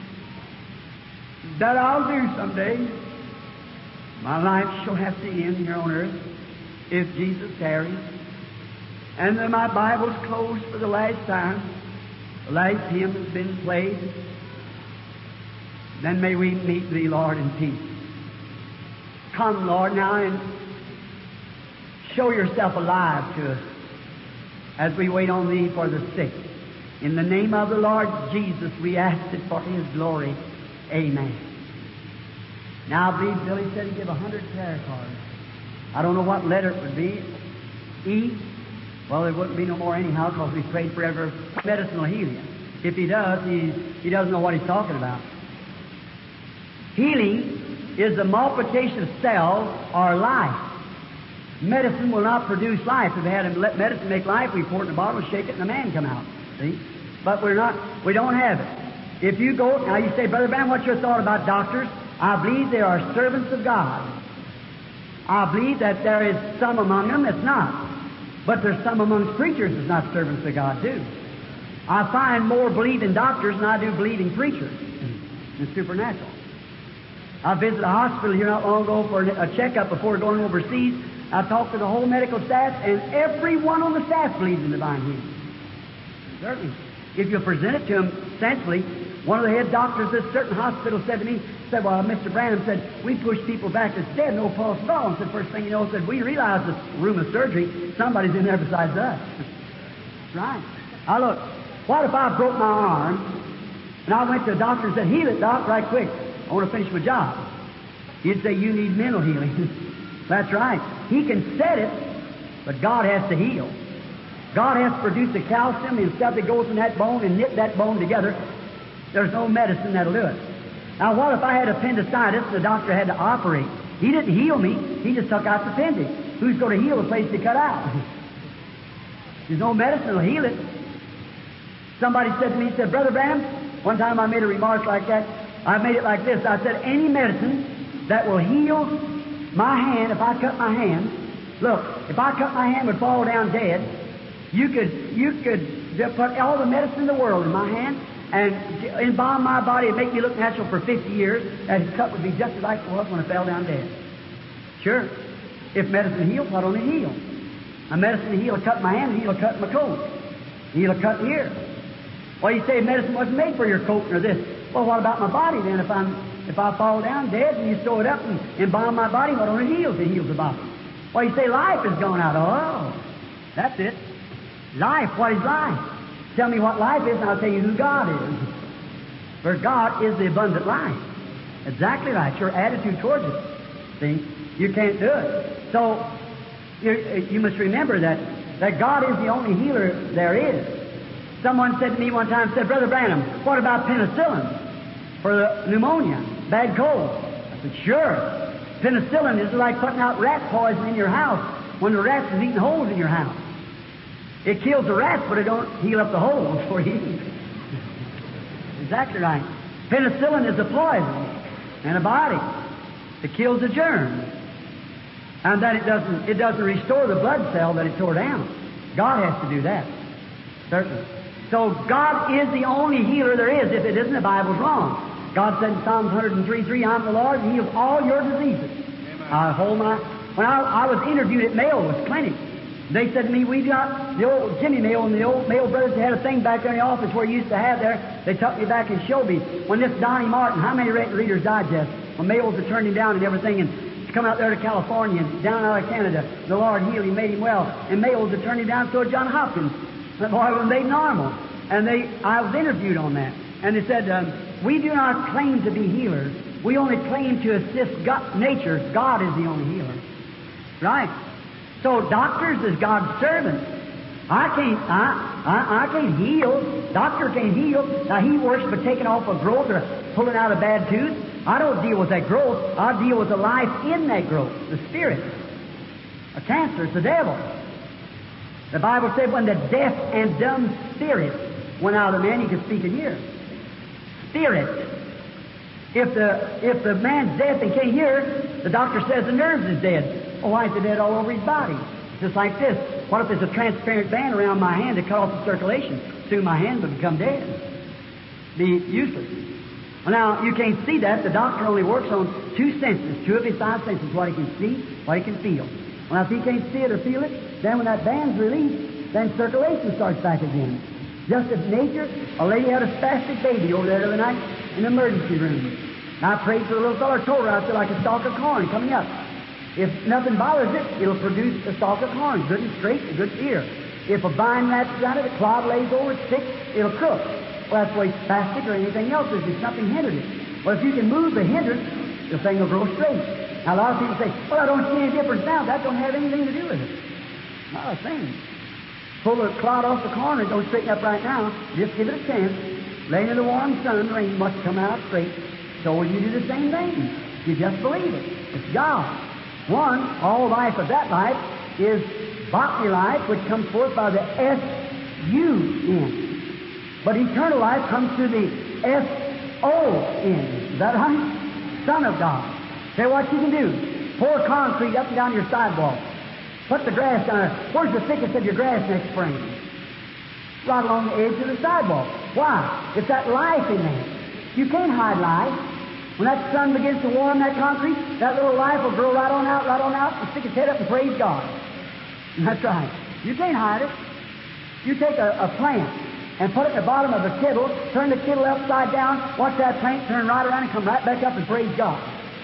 That I'll do someday. My life shall have to end here on earth if Jesus tarries. And then my Bible's closed for the last time. The last hymn has been played. Then may we meet Thee, Lord, in peace. Come, Lord, now and show Yourself alive to us as we wait on Thee for the sick. In the name of the Lord Jesus, we ask it for His glory. Amen. Now, I believe Billy said he'd give 100 prayer cards. I don't know what letter it would be. E? Well, there wouldn't be no more anyhow, because we prayed forever. Medicine will heal you. If he does, he doesn't know what he's talking about. Healing is the multiplication of cells or life. Medicine will not produce life. If they had to let medicine make life, we pour it in a bottle, shake it, and a man come out. See? But we don't have it. If you go, now you say, Brother Branham, what's your thought about doctors? I believe they are servants of God. I believe that there is some among them that's not. But there's some amongst preachers that's not servants of God too. I find more believing doctors than I do believing preachers in supernatural. I visited a hospital here not long ago for a checkup before going overseas. I talked to the whole medical staff, and everyone on the staff believes in divine healing. Certainly. If you present it to them sensibly, one of the head doctors at a certain hospital said to me, well, Mr. Branham said, we push people back that's dead, no pulse at all. And said, first thing you know, said, we realize this room of surgery, somebody's in there besides us. Right. Now look, what if I broke my arm, and I went to a doctor and said, heal it, doc, right quick. I want to finish my job. He'd say, you need mental healing. That's right. He can set it, but God has to heal. God has to produce the calcium and stuff that goes in that bone and knit that bone together. There's no medicine that'll do it. Now, what if I had appendicitis and the doctor had to operate? He didn't heal me. He just took out the appendix. who's going to heal the place they cut out? There's no medicine that'll heal it. Somebody said to me, he said, Brother Branham, one time I made a remark like that. I made it like this. I said, any medicine that will heal my hand, if I cut my hand, look, if I cut my hand would fall down dead, you could put all the medicine in the world in my hand and embalm my body and make me look natural for 50 years, and his cut would be just like it was when I fell down dead. Sure. If medicine heals, why don't it heal? A medicine heal a cut in my hand, heal a cut in my coat. Heal a cut here. Well, you say medicine wasn't made for your coat or this. Well, what about my body then? If I fall down dead and you sew it up and embalm my body, what don't it heal? It heals the body. Well, you say life is going out. Oh, that's it. Life. What is life? Tell me what life is, and I'll tell you who God is. For God is the abundant life. Exactly right. Your attitude towards it. See, you can't do it. So you must remember that God is the only healer there is. Someone said to me one time, said, Brother Branham, what about penicillin for the pneumonia, bad cold? I said, sure. Penicillin is like putting out rat poison in your house when the rats is eating holes in your house. It kills the rats, but it don't heal up the holes for you. Exactly right. Penicillin is a poison in a body. It kills the germs. And then it doesn't restore the blood cell that it tore down. God has to do that. Certainly. So God is the only healer there is. If it isn't, the Bible's wrong. God said in Psalms 103:3, I'm the Lord and heals all your diseases. Amen. When I was interviewed at Mayo's clinic, they said to me, we got the old Jimmy Mayo and the old Mayo brothers had a thing back there in the office where you used to have there. They took me back and showed me when this Donnie Martin, how many Reader's Digest, when Mayo's had turned him down and everything, and to come out there to California and down out of Canada, the Lord healed him, made him well, and Mayo's had turned him down, so John Hopkins. The boy was made normal. And I was interviewed on that. And they said, we do not claim to be healers. We only claim to assist nature. God is the only healer. Right? So doctors is God's servants. I can't heal. Doctor can't heal. Now he works by taking off a growth or pulling out a bad tooth. I don't deal with that growth. I deal with the life in that growth, the spirit. A cancer, it's the devil. The Bible said when the deaf and dumb spirit went out of the man, he could speak and hear. Spirit. If the man's deaf and can't hear, the doctor says the nerves is dead. Oh, why is it dead all over his body? Just like this. What if there's a transparent band around my hand that cut off the circulation? Soon my hand would become dead. Be useless. Well, now, you can't see that. The doctor only works on two senses, two of his five senses, what he can see, what he can feel. Well, if he can't see it or feel it, then when that band's released, then circulation starts back again. Just as nature, a lady had a spastic baby over there the other night in the emergency room. And I prayed for the little fellow, told her out there like a stalk of corn coming up. If nothing bothers it, it'll produce a stalk of corn, good and straight, a good ear. If a vine wraps around it, a clod lays over it, thick, it'll crook. Well, that's the way spastic or anything else is. There's nothing hindering it. Well, if you can move the hindrance, the thing will grow straight. Now, a lot of people say, well, I don't see any difference now. That don't have anything to do with it. Not a thing. Pull the clod off the corn and don't straighten up right now. Just give it a chance. Lay in the warm sun, the rain must come out straight. So will you do the same thing? You just believe it. It's God. One, all life of that life is bodily life, which comes forth by the S-U-N. But eternal life comes through the S-O-N. Is that right? Son of God. Say what you can do. Pour concrete up and down your sidewalk. Put the grass down there. Where's the thickest of your grass next spring? Right along the edge of the sidewalk. Why? It's that life in there. You can't hide life. When that sun begins to warm that concrete, that little life will grow right on out, and stick its head up and praise God. And that's right. You can't hide it. You take a plant and put it in the bottom of a kettle, turn the kettle upside down, watch that plant turn right around and come right back up and praise God.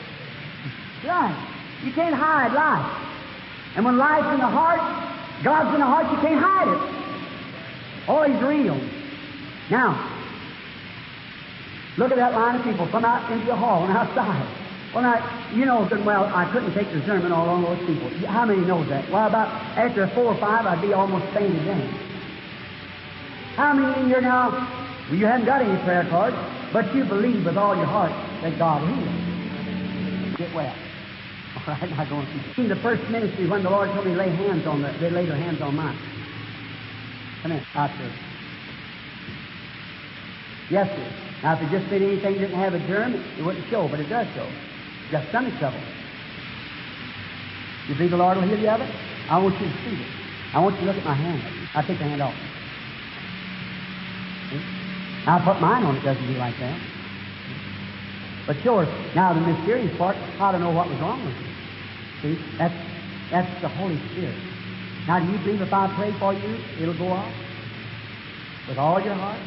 Right. You can't hide life. And when life's in the heart, God's in the heart, you can't hide it. Oh, He's real. Now, look at that line of people from out into the hall and outside. Well, now, you know good well I couldn't take the sermon all on those people. How many knows that? Well, about after 4 or 5, I'd be almost fainted then. How many in here now, well, you haven't got any prayer cards, but you believe with all your heart that God heals? Get well. All right, now going. In the first ministry, when the Lord told me to lay hands on they laid their hands on mine. Come in, out there. Yes, sir. Now, if it just did anything that didn't have a germ, it wouldn't show, but it does show. You got stomach trouble. You believe the Lord will heal you of it? I want you to see it. I want you to look at my hand. I'll take the hand off. See? Now, I put mine on, it doesn't do like that. But sure, now the mysterious part, I don't know what was wrong with you. See, that's the Holy Spirit. Now, do you believe if I pray for you, it'll go off? With all your heart?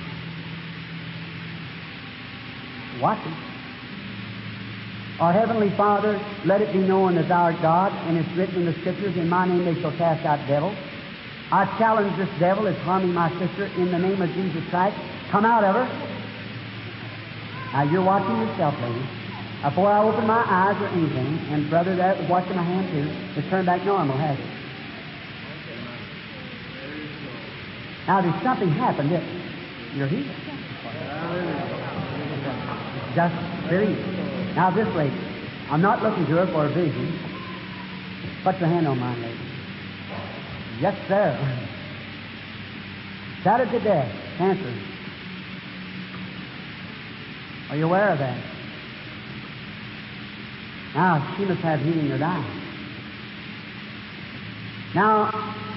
Watch it. Our Heavenly Father, let it be known that Thou art God, and it's written in the Scriptures, in my name they shall cast out devils. I challenge this devil that's harming my sister in the name of Jesus Christ. Come out of her. Now, you're watching yourself, lady. Before I open my eyes or anything, and brother, that was watching my hand too, it's turned back normal, has it? Now, there's something happened that you're healed. Just believe. Now, this lady, I'm not looking to her for a vision. Put your hand on mine, lady. Yes, sir. Shattered to death. Cancer. Are you aware of that? Now, she must have healing or dying. Now,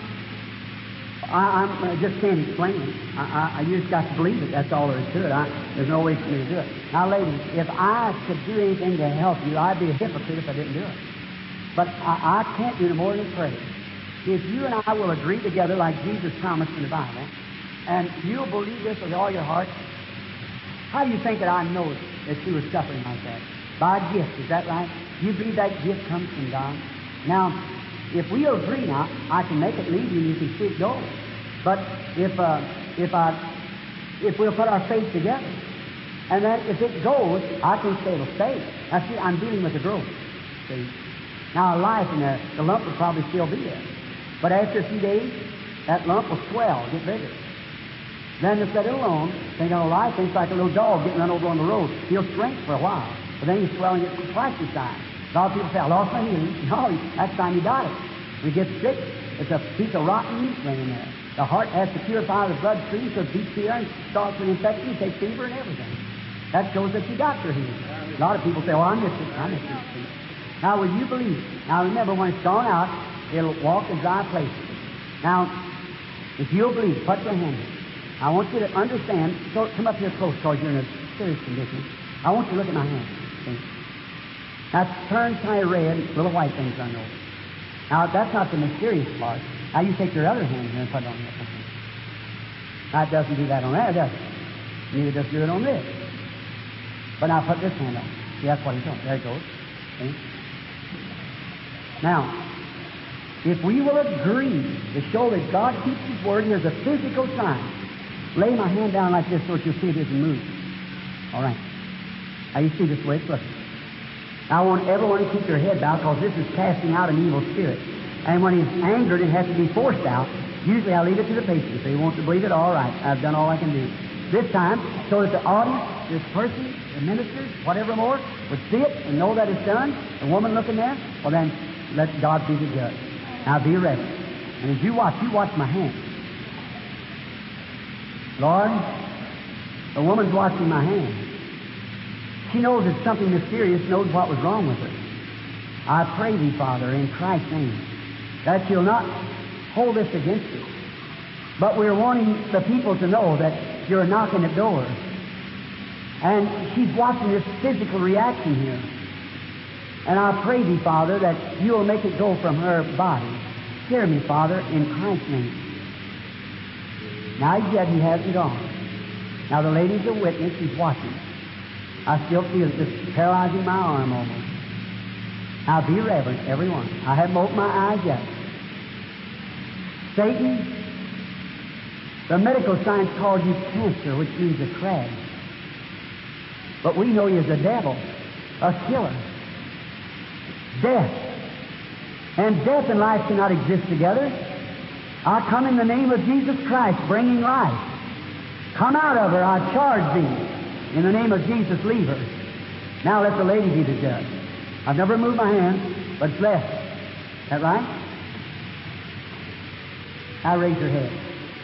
I just can't explain it. You just got to believe it. That's all there is to it. There's no way for me to do it. Now, ladies, if I could do anything to help you, I'd be a hypocrite if I didn't do it. But I can't do no more than pray. If you and I will agree together like Jesus promised in the Bible, and you'll believe this with all your heart, how do you think that I know that she was suffering like that? By a gift, is that right? You believe that gift comes from God? Now, if we agree now, I can make it leave you and you can see it go. But if we'll put our faith together, and then if it goes, I can say it'll stay. Now see, I'm dealing with the growth. See? Now a life in there, the lump will probably still be there. But after a few days, that lump will swell, get bigger. Then just let it alone, think on a life, it's like a little dog getting run over on the road. He'll shrink for a while, but then he's swelling it twice the size. A lot of people say, I lost my healing. No, that's the time you got it. When you get sick, it's a piece of rotten meat laying there. The heart has to purify the bloodstream, so it beats the air and starts an infection, takes fever and everything. That shows that you got your healing. A lot of people say, I missed it. I missed it. Now, will you believe? Now, remember, when it's gone out, it'll walk in dry places. Now, if you'll believe, put your hand in. I want you to understand, so come up here close because you're in a serious condition. I want you to look at my hand. See? Now, it turns kind of red, little white things run over. Now, that's not the mysterious part. Now, you take your other hand here and put it on this. Now, it doesn't do that on there, does it? Neither does it do it on this. But now, put this hand on. See, that's what he's doing. There it goes. See? Now, if we will agree to show that God keeps His word, here's a physical sign. Lay my hand down like this so that you'll see it doesn't move. All right. Now, you see this way it's looking. Now, I want everyone to keep their head bowed because this is casting out an evil spirit. And when he's angered, it has to be forced out. Usually, I leave it to the patient. If they want to believe it, all right. I've done all I can do. This time, so that the audience, this person, the ministers, whatever more, would see it and know that it's done. The woman looking there, well then, let God be the judge. Now, be ready. And as you watch my hand. Lord, the woman's watching my hand. She knows it's something mysterious, knows what was wrong with her. I pray Thee, Father, in Christ's name, that You'll not hold this against us. But we're wanting the people to know that You're knocking at doors. And she's watching this physical reaction here. And I pray Thee, Father, that You'll make it go from her body. Hear me, Father, in Christ's name. Now yet He hasn't gone. Now the lady's a witness, she's watching. I still feel it just paralyzing my arm almost. Now be reverent, everyone. I haven't opened my eyes yet. Satan, the medical science calls you cancer, which means a crab. But we know you as a devil, a killer. Death. And death and life cannot exist together. I come in the name of Jesus Christ, bringing life. Come out of her, I charge Thee. In the name of Jesus, leave her. Now let the lady be the judge. I've never moved my hand, but it's left. Is that right? Now raise your head.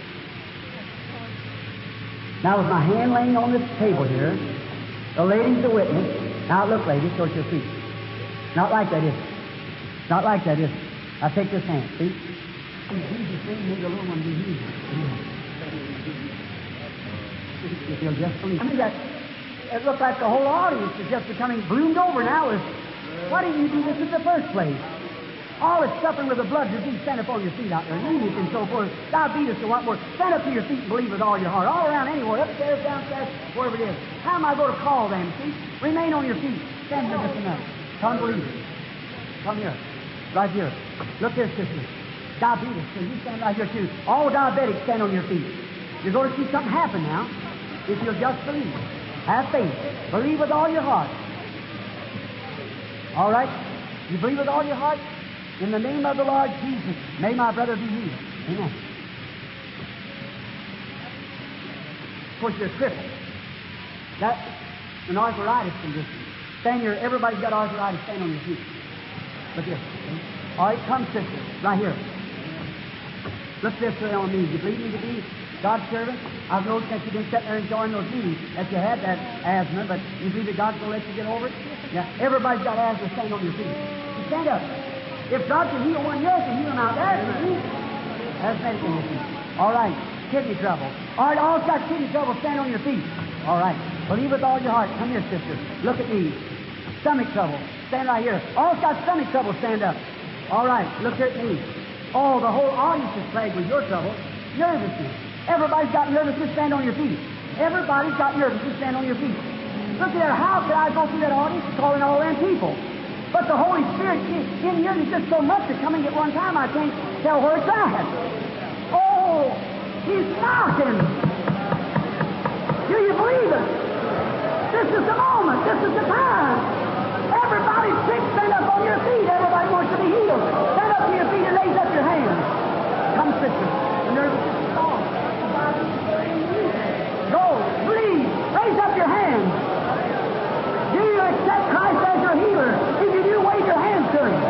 Now with my hand laying on this table here, the lady's the witness. Now look, lady, so it's your feet. Not like that, is it? Not like that, is it? Now take this hand, see? In Jesus' name, may the little one be healed. If you'll just believe. I mean, it looks like the whole audience is just becoming bloomed over now. Why didn't you do this in the first place? All this suffering with the blood disease, stand up on your feet out there, anemic and so forth, diabetes and what more. Stand up to your feet and believe with all your heart. All around, anywhere, upstairs, downstairs, wherever it is. How am I going to call them, see? Remain on your feet. Stand here just a minute. Come believe. Come here. Right here. Look here, sister. Diabetes, so you stand right here too. All diabetics stand on your feet. You're going to see something happen now if you'll just believe. Have faith. Believe with all your heart. All right? You believe with all your heart? In the name of the Lord Jesus, may my brother be healed. Amen. Of course, you're crippled. That's an arthritis condition. Stand here. Everybody's got arthritis. Stand on your feet. Look here. All right, come, sister. Right here. Look this way on me. You believe me to be God's servant? I've noticed that you've been sitting there enjoying those meetings, that you had that asthma, but you believe that God's going to let you get over it? Yeah. Everybody's got asthma. Stand on your feet. You stand up. If God can heal one here, can heal him out there. That's medical issue. All right. Kidney trouble. All right, all's got kidney trouble. Stand on your feet. All right. Believe with all your heart. Come here, sister. Look at me. Stomach trouble. Stand right here. All's got stomach trouble. Stand up. All right. Look here at me. Oh, the whole audience is plagued with your trouble. Nervousness. Everybody's got nervousness. Stand on your feet. Everybody's got nervousness. Stand on your feet. Look at how could I go through that audience calling all them people? But the Holy Spirit in here, there's just so much that's coming at one time, I can't tell where it's at. Oh, He's knocking. Do you believe it? This is the moment. This is the time. Everybody's sick. Stand up on your feet. Everybody wants to be healed. Stand up to your feet and raise up your hands. Come, sister. The nervousness is gone. Go. Believe. Raise up your hands. Do you accept Christ as your healer? If you do, wave your hands to Him.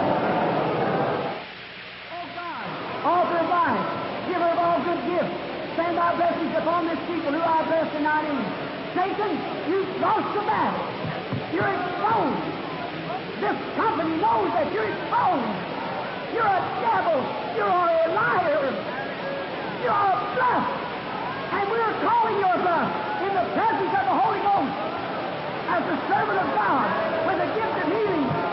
Oh God, author of life, giver of all good gifts, send thy blessings upon this people who I bless in thy name. Satan, you've lost the battle. You're exposed. This company knows that you're exposed. You're a devil. You're a liar. You're a bluff. And we're calling your bluff in the presence of the Holy Ghost. As the servant of God, with a gift of healing,